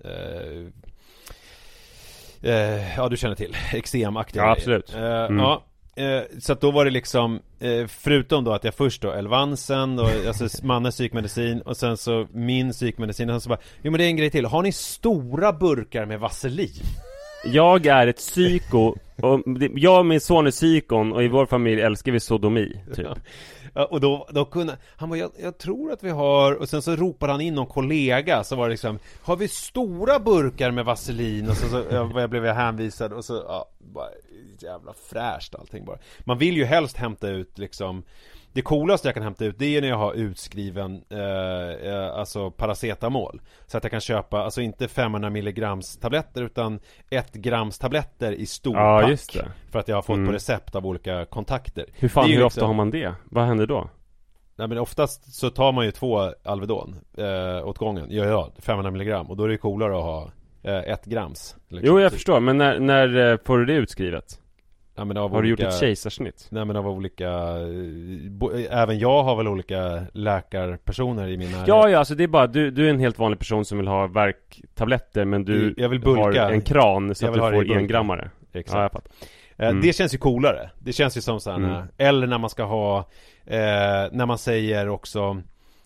Ja, du känner till eksemaktiga. Ja, absolut. Så att då var det liksom förutom då att jag först då Elvansen och alltså mannens psykmedicin och sen så min psykmedicin och sen så bara, jo men det är en grej till. Har ni stora burkar med vaselin? Jag är ett psyko och jag och min son är psykon och i vår familj älskar vi sodomi typ. Ja, och då kunde han bara, jag tror att vi har, och sen så ropade han in någon kollega, så var det liksom, har vi stora burkar med vaselin? Och så jag blev hänvisad och så bara jävla fräscht allting bara. Man vill ju helst hämta ut liksom, det coolaste jag kan hämta ut, det är när jag har utskriven alltså paracetamol, så att jag kan köpa, alltså inte 500 milligrams tabletter utan 1 grams tabletter i stor pack, just det. för att jag har fått på recept av olika kontakter. Hur liksom, ofta har man det? Vad händer då? Nej, men oftast så tar man ju 2 Alvedon åt gången. Ja, 500 milligram, och då är det coolare att ha 1 grams liksom. Jo, jag förstår, men när får du det utskrivet? Ja, men har du gjort ett kejsarsnitt? Nej, men av olika även jag har väl olika läkarpersoner i mina. Ja, alltså det är bara du är en helt vanlig person som vill ha värktabletter, men du har en kran så att du får 1 grammare. Exakt. Ja, jag fattar. Det känns ju coolare. Det känns ju som så här, eller när man ska ha när man säger också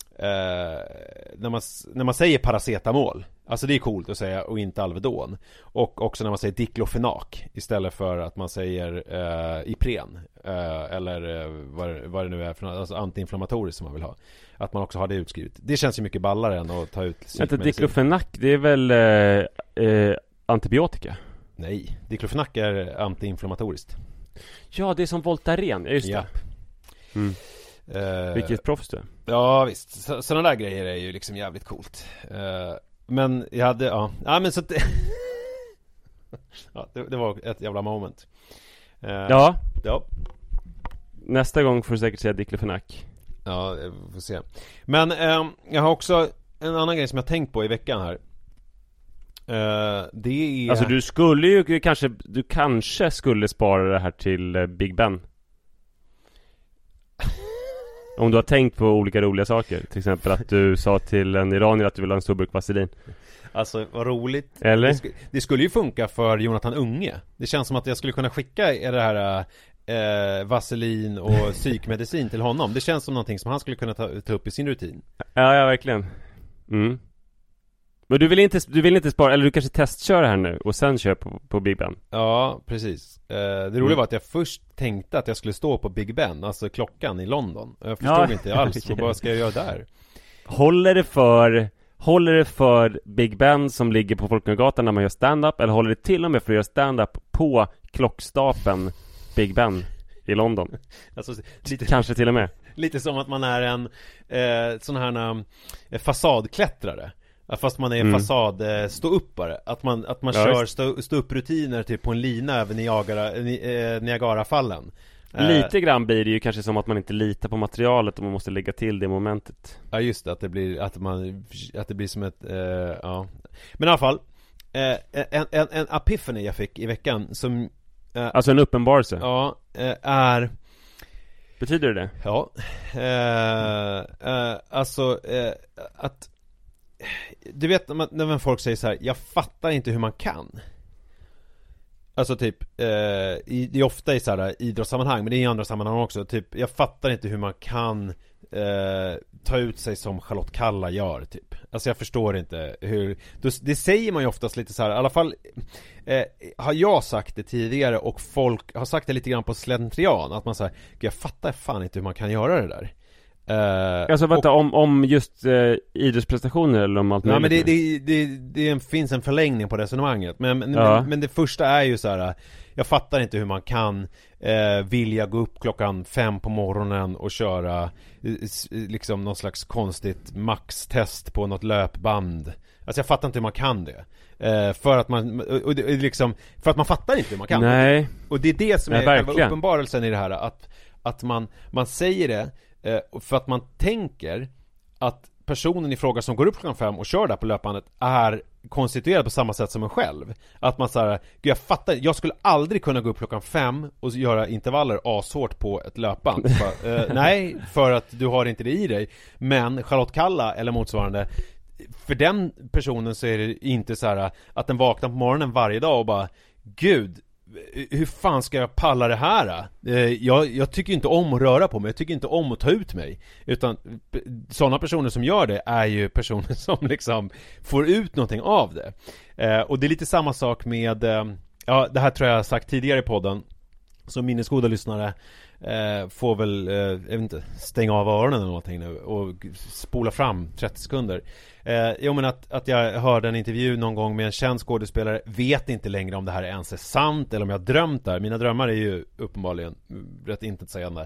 när man säger paracetamol. Alltså det är coolt att säga, och inte Alvedon. Och också när man säger diklofenak istället för att man säger Ipren eller vad det nu är för något, alltså antiinflammatoriskt som man vill ha. Att man också har det utskrivet. Det känns ju mycket ballare än att ta ut psykmedicin. Diklofenak, det är väl antibiotika? Nej, diklofenak är antiinflammatoriskt. Ja, det är som Voltaren, just det. Vilket proffs du. Ja, visst. Sådana där grejer är ju liksom jävligt coolt. Men jag hade, ja men så att det var ett jävla moment. Ja. Nästa gång får du säkert säga diklofenak. Ja, vi får se. Men jag har också en annan grej som jag tänkt på i veckan här. Det är... Alltså du kanske skulle spara det här till Big Ben. Om du har tänkt på olika roliga saker. Till exempel att du sa till en iranier att du vill ha en stor burk vaselin. Alltså, vad roligt. Eller? Det skulle ju funka för Jonathan Unge. Det känns som att jag skulle kunna skicka det här vaselin och psykmedicin till honom. Det känns som någonting som han skulle kunna ta upp i sin rutin. Ja, verkligen. Men du vill inte spara, eller du kanske testkör här nu och sen kör på Big Ben. Ja, precis. Det roliga var att jag först tänkte att jag skulle stå på Big Ben, alltså klockan i London. Jag förstod inte alls, vad ska jag göra där? Håller det för Big Ben som ligger på Folkungagatan när man gör stand-up, eller håller det till och med för att göra stand-up på klockstapeln Big Ben i London? Alltså, kanske till och med. Lite som att man är en sån här fasadklättrare. Fast man är fasad ståuppare. Att man kör ståupprutiner typ på en lina över Niagarafallen. Lite grann blir det ju kanske som att man inte litar på materialet och man måste lägga till det momentet. Ja, just det, att det blir som ett ja. Men i alla fall en epiphany jag fick i veckan som alltså en uppenbarelse. Ja, är... Betyder det? Ja. Alltså att du vet när folk säger så här: jag fattar inte hur man kan. Alltså typ det är ofta i så här idrottssammanhang, men det är i andra sammanhang också. Typ, jag fattar inte hur man kan ta ut sig som Charlotte Kalla gör typ. Alltså jag förstår inte hur. Det säger man ju oftast lite så här. I alla fall har jag sagt det tidigare, och folk har sagt det lite grann på slentrian, att man säger: jag fattar fan inte hur man kan göra det där. Alltså vänta, om just idrottsprestationer eller om allt möjligt? Men det finns en förlängning på resonemanget. Men det första är ju så här: jag fattar inte hur man kan vilja gå upp 5 på morgonen och köra liksom någon slags konstigt maxtest på något löpband. Alltså jag fattar inte hur man kan det. För att man för att man fattar inte hur man kan. Nej. Och det är det som är själva uppenbarelsen i det här, att man säger det för att man tänker att personen i fråga som går upp 5 och kör där på löpbandet är konstituerad på samma sätt som en själv. Att man säger, jag fattar, jag skulle aldrig kunna gå upp 5 och göra intervaller ashårt på ett löpband. Nej, för att du har inte det i dig. Men Charlotte Kalla eller motsvarande, för den personen så är det inte så här att den vaknar på morgonen varje dag och bara, gud, hur fan ska jag palla det här? Jag tycker inte om att röra på mig. Jag tycker inte om att ta ut mig. Utan sådana personer som gör det är ju personer som liksom får ut någonting av det. Och det är lite samma sak med det här tror jag sagt tidigare i podden. Så minnesgoda lyssnare får väl jag vet inte, stänga av öronen eller någonting nu och spola fram 30 sekunder. Men att jag hörde en intervju någon gång med en känd skådespelare, vet inte längre om det här ens är sant eller om jag har drömt där. Mina drömmar är ju uppenbarligen rätt intetsägande.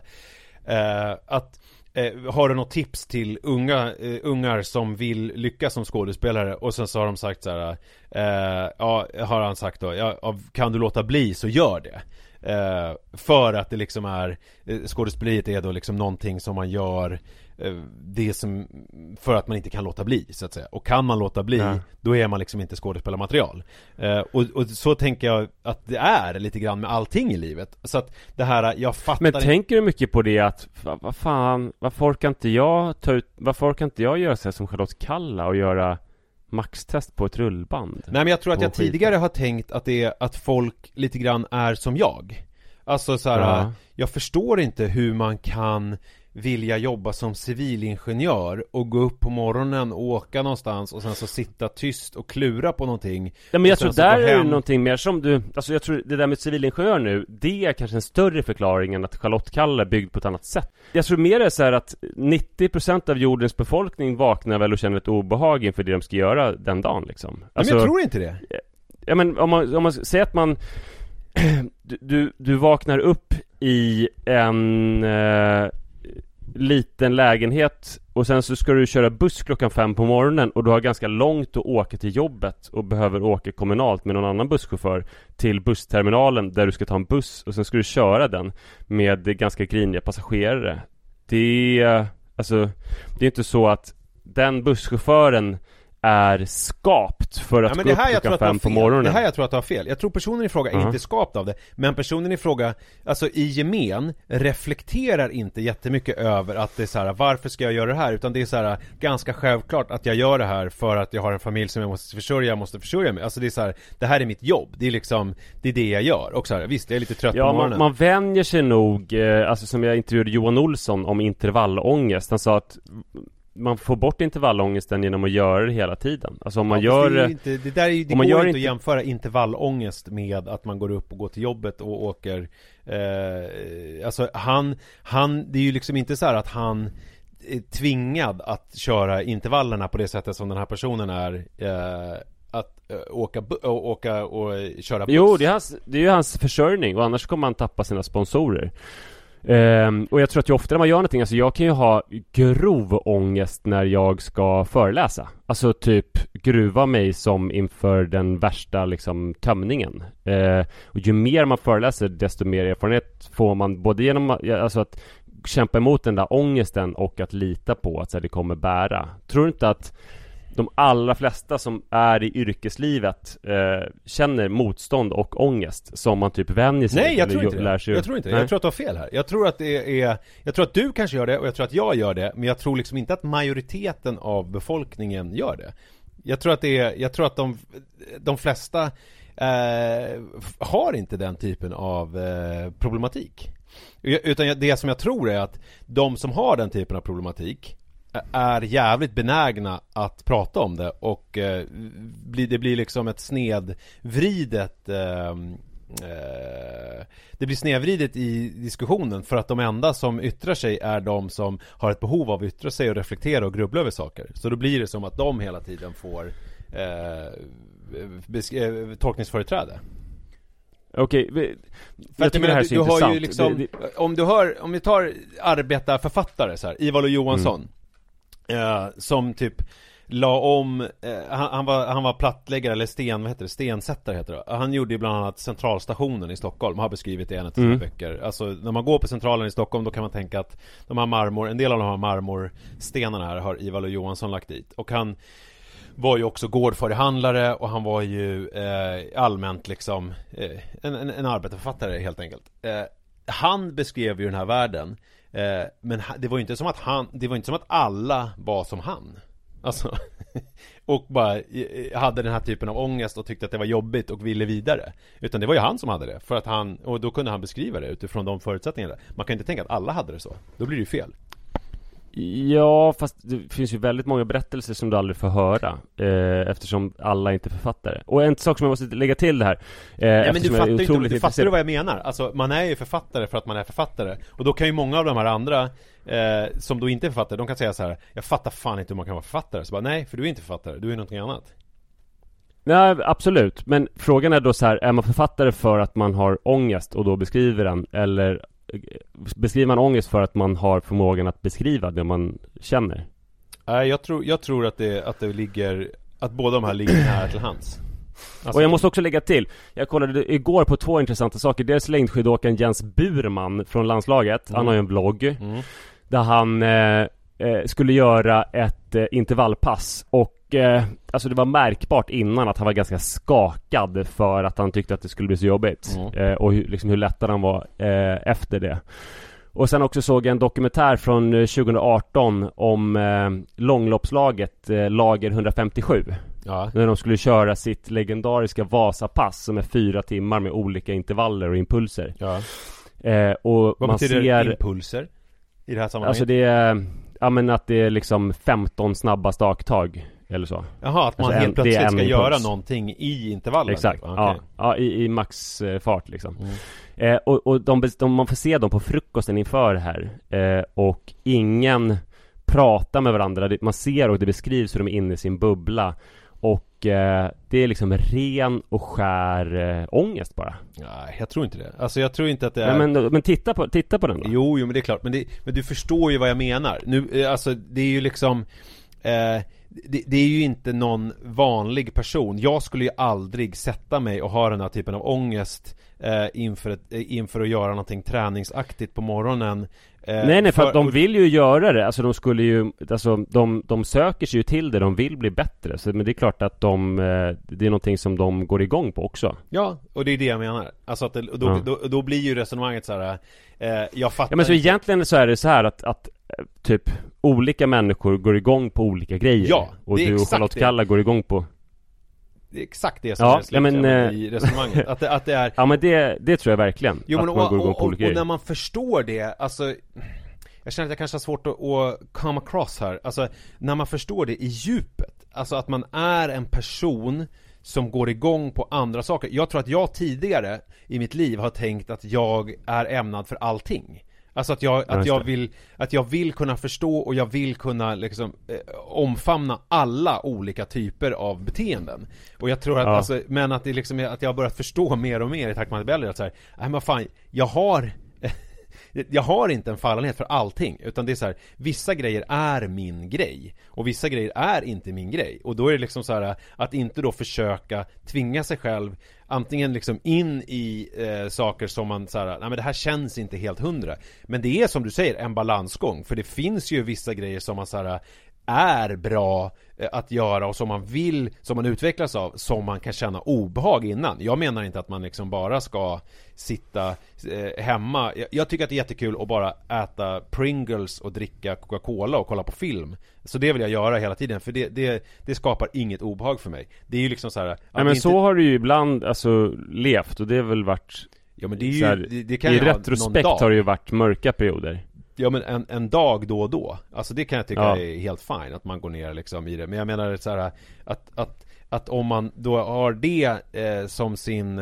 Har du något tips till ungar som vill lyckas som skådespelare? Och sen så har de sagt så här, har han sagt då, kan du låta bli så gör det. För att det liksom är skådespeleriet är då liksom någonting som man gör det som för att man inte kan låta bli så att säga. Och kan man låta bli, då är man liksom inte skådespelarmaterial. Och så tänker jag att det är lite grann med allting i livet. Så att det här, jag fattar. Men tänker du mycket på det att varför orkar inte jag göra så här som Charlotte Kalla och göra maxtest på ett rullband? Nej, men jag tror att jag tidigare har tänkt att det är att folk lite grann är som jag. Alltså så här, jag förstår inte hur man kan vilja jobba som civilingenjör och gå upp på morgonen och åka någonstans och sen så sitta tyst och klura på någonting. Ja, men jag tror där är det någonting mer som du, alltså jag tror det där med civilingenjör nu, det är kanske en större förklaring än att Charlotte Kalla är byggd på ett annat sätt. Jag tror mer är så här att 90% av jordens befolkning vaknar väl och känner ett obehag inför det de ska göra den dagen liksom. Alltså, men jag tror inte det. Ja, men om man säger att man du vaknar upp i en liten lägenhet och sen så ska du köra buss 5 på morgonen och du har ganska långt att åka till jobbet och behöver åka kommunalt med någon annan busschaufför till bussterminalen där du ska ta en buss och sen ska du köra den med ganska griniga passagerare. Det är inte så att den busschauffören är skapt för att gå upp 5 på morgonen. Det här jag tror att du har fel. Jag tror personen i fråga är inte skapt av det. Men personen i fråga, alltså i gemen, reflekterar inte jättemycket över att det är så här, varför ska jag göra det här? Utan det är så här, ganska självklart att jag gör det här för att jag har en familj som jag måste försörja mig. Alltså det är så här, det här är mitt jobb. Det är liksom, det är det jag gör. Och så här, visst, jag är lite trött på morgonen. Man vänjer sig nog, alltså som jag intervjuade Johan Olsson om intervallångest. Han sa att man får bort intervallångesten genom att göra det hela tiden. Alltså om man gör det där är ju, det går inte att jämföra intervallångest med att man går upp och går till jobbet och åker alltså han det är ju liksom inte så här att han är tvingad att köra intervallerna på det sättet som den här personen är att åka och köra buss. Jo, det är ju hans försörjning och annars kommer han tappa sina sponsorer. Och jag tror att ju oftare man gör någonting, alltså jag kan ju ha grov ångest när jag ska föreläsa. Alltså typ gruva mig som inför den värsta liksom tömningen. Och ju mer man föreläser desto mer erfarenhet får man, både genom alltså att kämpa emot den där ångesten och att lita på att så här, det kommer bära. Tror du inte att de allra flesta som är i yrkeslivet känner motstånd och ångest som man typ vänjer sig? Nej, jag tror inte det. Jag tror inte det. Jag tror att du har fel här. Jag tror att jag tror att du kanske gör det och jag tror att jag gör det, men jag tror liksom inte att majoriteten av befolkningen gör det. Jag tror att de flesta har inte den typen av problematik. Utan det som jag tror är att de som har den typen av problematik är jävligt benägna att prata om det och det blir liksom ett snedvridet det blir snedvridet i diskussionen, för att de enda som yttrar sig är de som har ett behov av att yttra sig och reflektera och grubbla över saker. Så då blir det som att de hela tiden får tolkningsföreträde. Okej, för jag tycker det här är så du intressant. har ju liksom, om vi tar arbetarförfattare så här, Ivar Johansson, som typ la om, han var plattläggare eller stensättare heter det. Han gjorde ju bland annat Centralstationen i Stockholm, har beskrivit det i en av sina böcker. Alltså när man går på Centralen i Stockholm, då kan man tänka att en del av de här marmorstenarna här har Ivar Johansson lagt dit. Och han var ju också gårdförhandlare, och han var ju allmänt liksom en arbetarförfattare helt enkelt. Han beskrev ju den här världen, men det var ju inte som att alla var som han. Alltså, och bara hade den här typen av ångest och tyckte att det var jobbigt och ville vidare. Utan det var ju han som hade det, för att och då kunde han beskriva det utifrån de förutsättningarna. Man kan inte tänka att alla hade det så. Då blir det ju fel. Ja, fast det finns ju väldigt många berättelser som du aldrig får höra, eftersom alla inte är författare. Och en sak som jag måste lägga till det här, men du fattar vad jag menar. Alltså, man är ju författare för att man är författare. Och då kan ju många av de här andra som då inte är författare, de kan säga så här: jag fattar fan inte hur man kan vara författare. Så bara, nej, för du är inte författare, du är någonting annat. Nej, absolut. Men frågan är då så här: är man författare för att man har ångest och då beskriver den, eller beskriver man ångest för att man har förmågan att beskriva det man känner? Jag tror att det ligger, att båda de här ligger nära till hands. Alltså, och jag måste också lägga till, jag kollade igår på 2 intressanta saker. Dels längdskidåkaren Jens Burman från landslaget. Han har ju en vlogg där han skulle göra ett intervallpass. Och alltså det var märkbart innan att han var ganska skakad för att han tyckte att det skulle bli så jobbigt. Och hur lättare han var efter det. Och sen också såg jag en dokumentär från 2018 om långloppslaget Lager 157. Ja. När de skulle köra sitt legendariska Vasapass som är 4 timmar med olika intervaller och impulser. Ja. Och vad man betyder impulser i det här sammanhanget? Alltså det är, ja, men att det är liksom 15 snabba staktag eller så. Jaha, att man alltså helt plötsligt ska impuls. göra någonting i intervallen. Exakt, okay. ja, i maxfart liksom. Och man får se dem på frukosten inför här. Och ingen pratar med varandra. Man ser och det beskrivs hur de är inne i sin bubbla. Och det är liksom ren och skär ångest bara. Nej, jag tror inte det. Alltså jag tror inte att det är... Men titta på den då. Jo, men det är klart. Men du förstår ju vad jag menar. Nu, alltså det är ju liksom... Det är ju inte någon vanlig person. Jag skulle ju aldrig sätta mig och ha den här typen av ångest inför att göra någonting träningsaktigt på morgonen. Nej, för att de vill ju göra det. Alltså de skulle ju, alltså de söker sig ju till det. De vill bli bättre. Så, men det är klart att det är någonting som de går igång på också. Ja, och det är det jag menar. Alltså att då blir ju resonemanget så här. Jag fattar. Ja, men så egentligen så är det så här att typ olika människor går igång på olika grejer. Ja, och du och Charlotte Kalla går igång på... Det är exakt det som är slutklämmen i resonemanget. Att det är... Ja, men det tror jag verkligen. Jo, men att man går igång på olika grejer. Och när man förstår det, alltså... Jag känner att jag kanske har svårt att come across här. Alltså, när man förstår det i djupet. Alltså att man är en person som går igång på andra saker. Jag tror att jag tidigare i mitt liv har tänkt att jag är ämnad för allting. Alltså att jag vill kunna förstå och jag vill kunna liksom omfamna alla olika typer av beteenden. Och jag tror att alltså, men att det liksom att jag har börjat förstå mer och mer i takt med att jag blir att så här, nej men fan, jag har inte en fallenhet för allting, utan det är så här, vissa grejer är min grej och vissa grejer är inte min grej. Och då är det liksom så här, att inte då försöka tvinga sig själv antingen liksom in i saker som man så här, nej men det här känns inte helt 100. Men det är som du säger en balansgång, för det finns ju vissa grejer som man så här är bra att göra och som man utvecklas av, som man kan känna obehag innan. Jag menar inte att man liksom bara ska sitta hemma. Jag tycker att det är jättekul att bara äta Pringles och dricka Coca-Cola och kolla på film. Så det vill jag göra hela tiden, för det skapar inget obehag för mig. Det är ju liksom så här. Nej, men så har du ju ibland alltså levt, och det har väl varit, ja, men det är ju, här, det kan i retrospekt har det ju varit mörka perioder. Ja, men en dag då och då. Alltså det kan jag tycka är helt fine, att man går ner liksom i det. Men jag menar så här, att att om man då har det som sin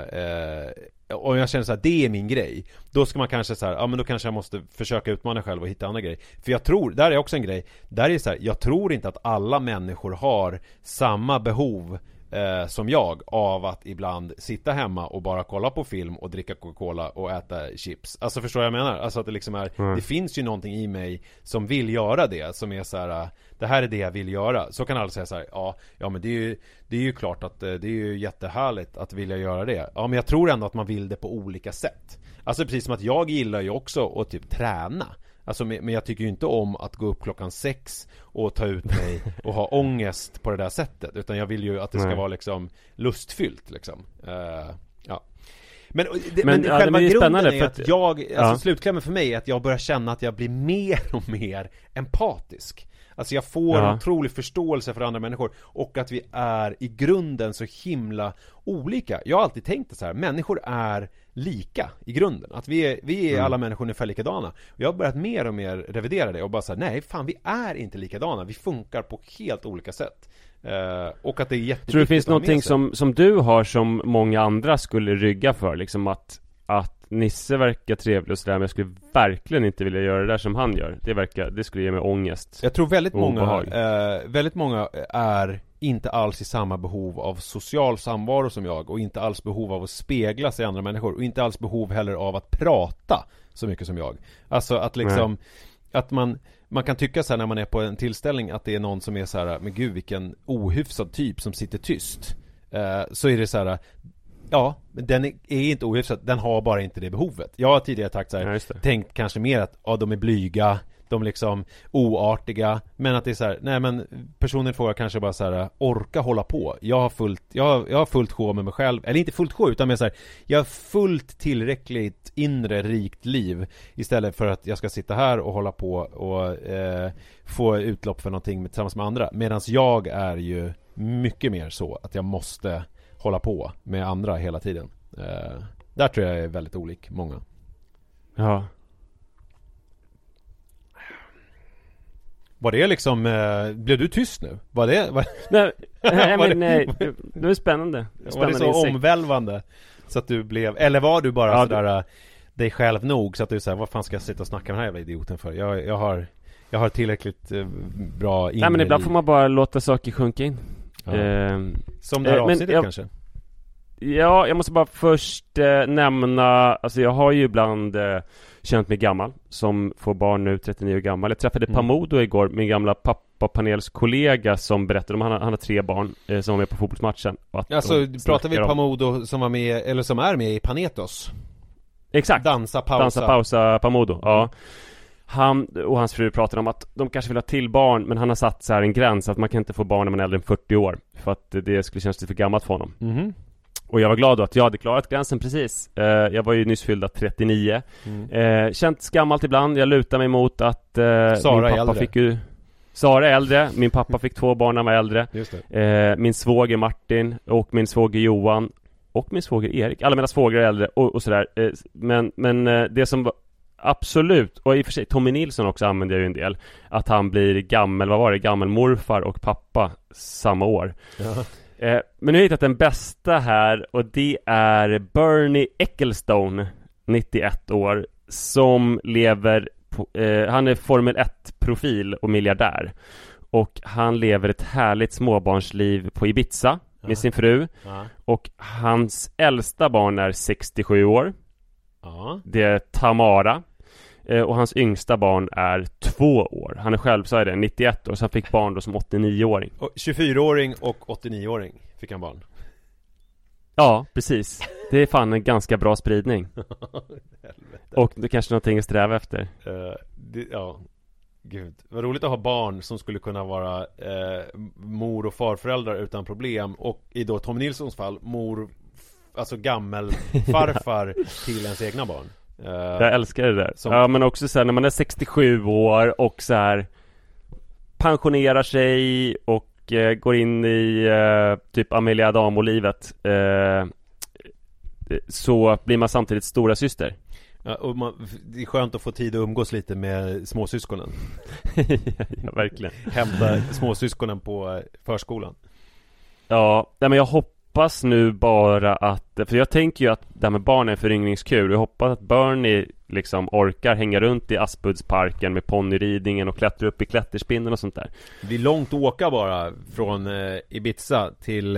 och jag känner så här, det är min grej, då ska man kanske så här, ja men då kanske jag måste försöka utmana själv och hitta andra grejer. För jag tror, där är också en grej, där är så här, jag tror inte att alla människor har samma behov som jag av att ibland sitta hemma och bara kolla på film och dricka Coca-Cola och äta chips. Alltså förstår jag menar? Alltså att det liksom är, det finns ju någonting i mig som vill göra det, som är så här, det här är det jag vill göra. Så kan alla säga så här, ja men det är ju klart att det är ju jättehärligt att vilja göra det. Ja, men jag tror ändå att man vill det på olika sätt. Alltså precis som att jag gillar ju också att typ träna. Alltså, men jag tycker ju inte om att gå upp 6:00 och ta ut mig och ha ångest på det där sättet, utan jag vill ju att det ska vara liksom lustfyllt liksom. Ja. Men själva grunden är att jag, alltså slutklämmen för mig är att jag börjar känna att jag blir mer och mer empatisk. Alltså jag får en otrolig förståelse för andra människor, och att vi är i grunden så himla olika. Jag har alltid tänkt så här, människor är lika i grunden. Att vi är alla människor ungefär likadana. Och jag har börjat mer och mer revidera det och bara säga, nej fan, vi är inte likadana. Vi funkar på helt olika sätt. Och att det är jätteviktigt. Tror det finns någonting som du har som många andra skulle rygga för, liksom att Nisse verkar trevlig och sådär, men jag skulle verkligen inte vilja göra det där som han gör. Det skulle ge mig ångest. Jag tror väldigt många är inte alls i samma behov av social samvaro som jag, och inte alls behov av att spegla sig i andra människor, och inte alls behov heller av att prata så mycket som jag. Alltså att liksom att man kan tycka så här när man är på en tillställning att det är någon som är så här, men gud vilken ohyfsad typ som sitter tyst. Så är det så här, ja, men den är inte ohyfsad, den har bara inte det behovet. Jag har tidigare sagt så här, tänkt kanske mer att de är blyga, de liksom oartiga, men att det är så här, nej men personen får kanske bara så här, orka hålla på. Jag har fullt sjå med mig själv, eller inte fullt sjå, utan mer så här, jag har fullt tillräckligt inre rikt liv, istället för att jag ska sitta här och hålla på och få utlopp för någonting tillsammans med andra, medan jag är ju mycket mer så att jag måste hålla på med andra hela tiden. Där tror jag är väldigt olik många. Ja. Var det liksom blev du tyst nu? Var det nej, det är spännande. Var det så omvälvande så att du blev, eller var du bara sådär dig själv nog så att du säger, vad fan ska jag sitta och snacka med den här jävla idioten för? Jag har tillräckligt bra inre. Nej, men ibland får man bara låta saker sjunka in. Som det här avsnittet kanske. Ja, jag måste bara först nämna, alltså jag har ju ibland känt mig gammal som får barn nu, 39 år gammal. Jag träffade Pamodo igår, min gamla pappapanelskollega, som berättade om han har 3 barn som var med på fotbollsmatchen. Alltså pratar vi Pamodo som var med, eller som är med i Panetos? Exakt. Dansa pausa Pamodo, ja. Han och hans fru pratade om att de kanske vill ha till barn, men han har satt så här en gräns att man kan inte få barn när man är äldre än 40 år, för att det skulle kännas lite för gammalt för honom. Och jag var glad då att jag hade klarat gränsen precis. Jag var ju nyss fyllda 39. Känt gammalt ibland. Jag lutar mig mot att Sara min pappa fick ju... Sara är äldre. Min pappa fick 2 barn när han var äldre. Just det. Min svåger Martin och min svåger Johan och min svåger Erik. Alla mina svågrar är äldre och sådär. Men det som var absolut, och i och för sig Tommy Nilsson också använde jag ju en del, att han blir gammelmorfar och pappa samma år. Ja. Men nu har jag hittat den bästa här, och det är Bernie Ecclestone, 91 år, som lever på, han är Formel 1-profil och miljardär, och han lever ett härligt småbarnsliv på Ibiza med sin fru. Och hans äldsta barn är 67 år. Det är Tamara. Och hans yngsta barn är 2 år. Han är själv, så är det, 91 år. Så han fick barn då som 89-åring. 24-åring och 89-åring fick han barn. Ja, precis. Det är fan en ganska bra spridning. Och det är kanske någonting att sträva efter. Ja, gud. Vad roligt att ha barn som skulle kunna vara mor- och farföräldrar utan problem. Och i då Tom Nilssons fall, alltså gammelfarfar till ens egna barn. Jag älskar det där. Ja, men också så här, när man är 67 år och så här pensionerar sig och går in i typ Amelia Adamo-livet, så blir man samtidigt stora syster. Ja, och det är skönt att få tid att umgås lite med småsyskonen. Ja, verkligen. Hämta småsyskonen på förskolan. Ja, men jag hoppas nu bara att, för jag tänker ju att det här med barn är en föryngringskul. Jag hoppas att Bernie liksom orkar hänga runt i Aspudsparken med ponnyridningen och klättra upp i klätterspinnen och sånt där. Det är långt åka bara från Ibiza till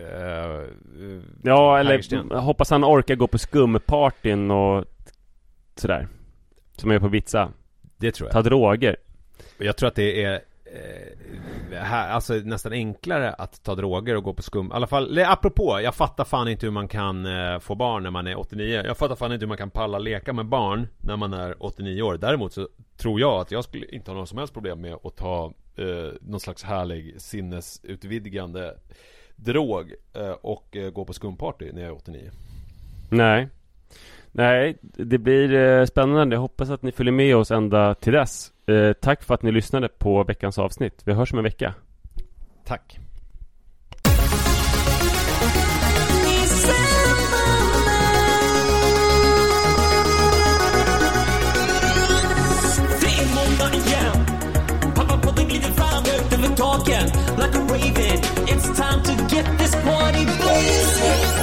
ja, eller Hägersten. jag hoppas han orkar gå på skumpartyn och sådär, som är på Ibiza. Det tror jag. Ta droger. Jag tror att det är här, alltså nästan enklare att ta droger och gå på skum. I alla fall, apropå, jag fattar fan inte hur man kan få barn när man är 89. Jag fattar fan inte hur man kan palla leka med barn när man är 89 år. Däremot så tror jag att jag skulle inte ha något som helst problem med att ta någon slags härlig sinnesutvidgande drog och gå på skumparty när jag är 89. Nej, det blir spännande. Jag hoppas att ni följer med oss ända till dess. Tack för att ni lyssnade på veckans avsnitt. Vi hörs om en vecka. Tack. Det är måndag igen. Pappa på den glider fram högt över taken. Like a raven, it's time to get this party blazing.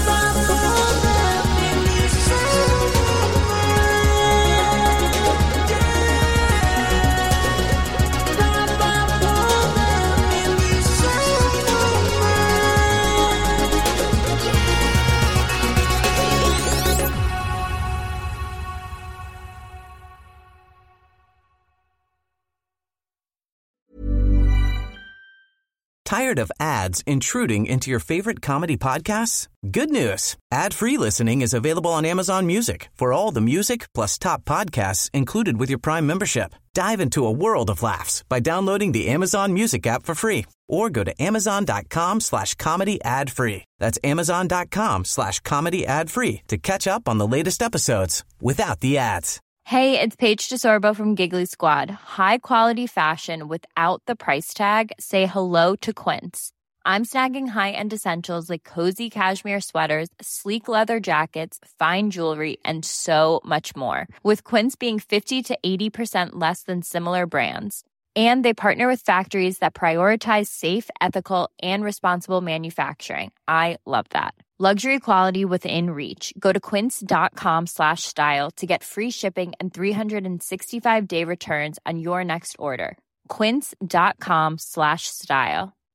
Tired of ads intruding into your favorite comedy podcasts? Good news. Ad-free listening is available on Amazon Music for all the music plus top podcasts included with your Prime membership. Dive into a world of laughs by downloading the Amazon Music app for free or go to amazon.com/comedy ad-free. That's amazon.com/comedy ad-free to catch up on the latest episodes without the ads. Hey, it's Paige DeSorbo from Giggly Squad. High quality fashion without the price tag. Say hello to Quince. I'm snagging high-end essentials like cozy cashmere sweaters, sleek leather jackets, fine jewelry, and so much more. With Quince being 50 to 80% less than similar brands. And they partner with factories that prioritize safe, ethical, and responsible manufacturing. I love that. Luxury quality within reach. Go to quince.com/style to get free shipping and 365-day returns on your next order. Quince.com/style.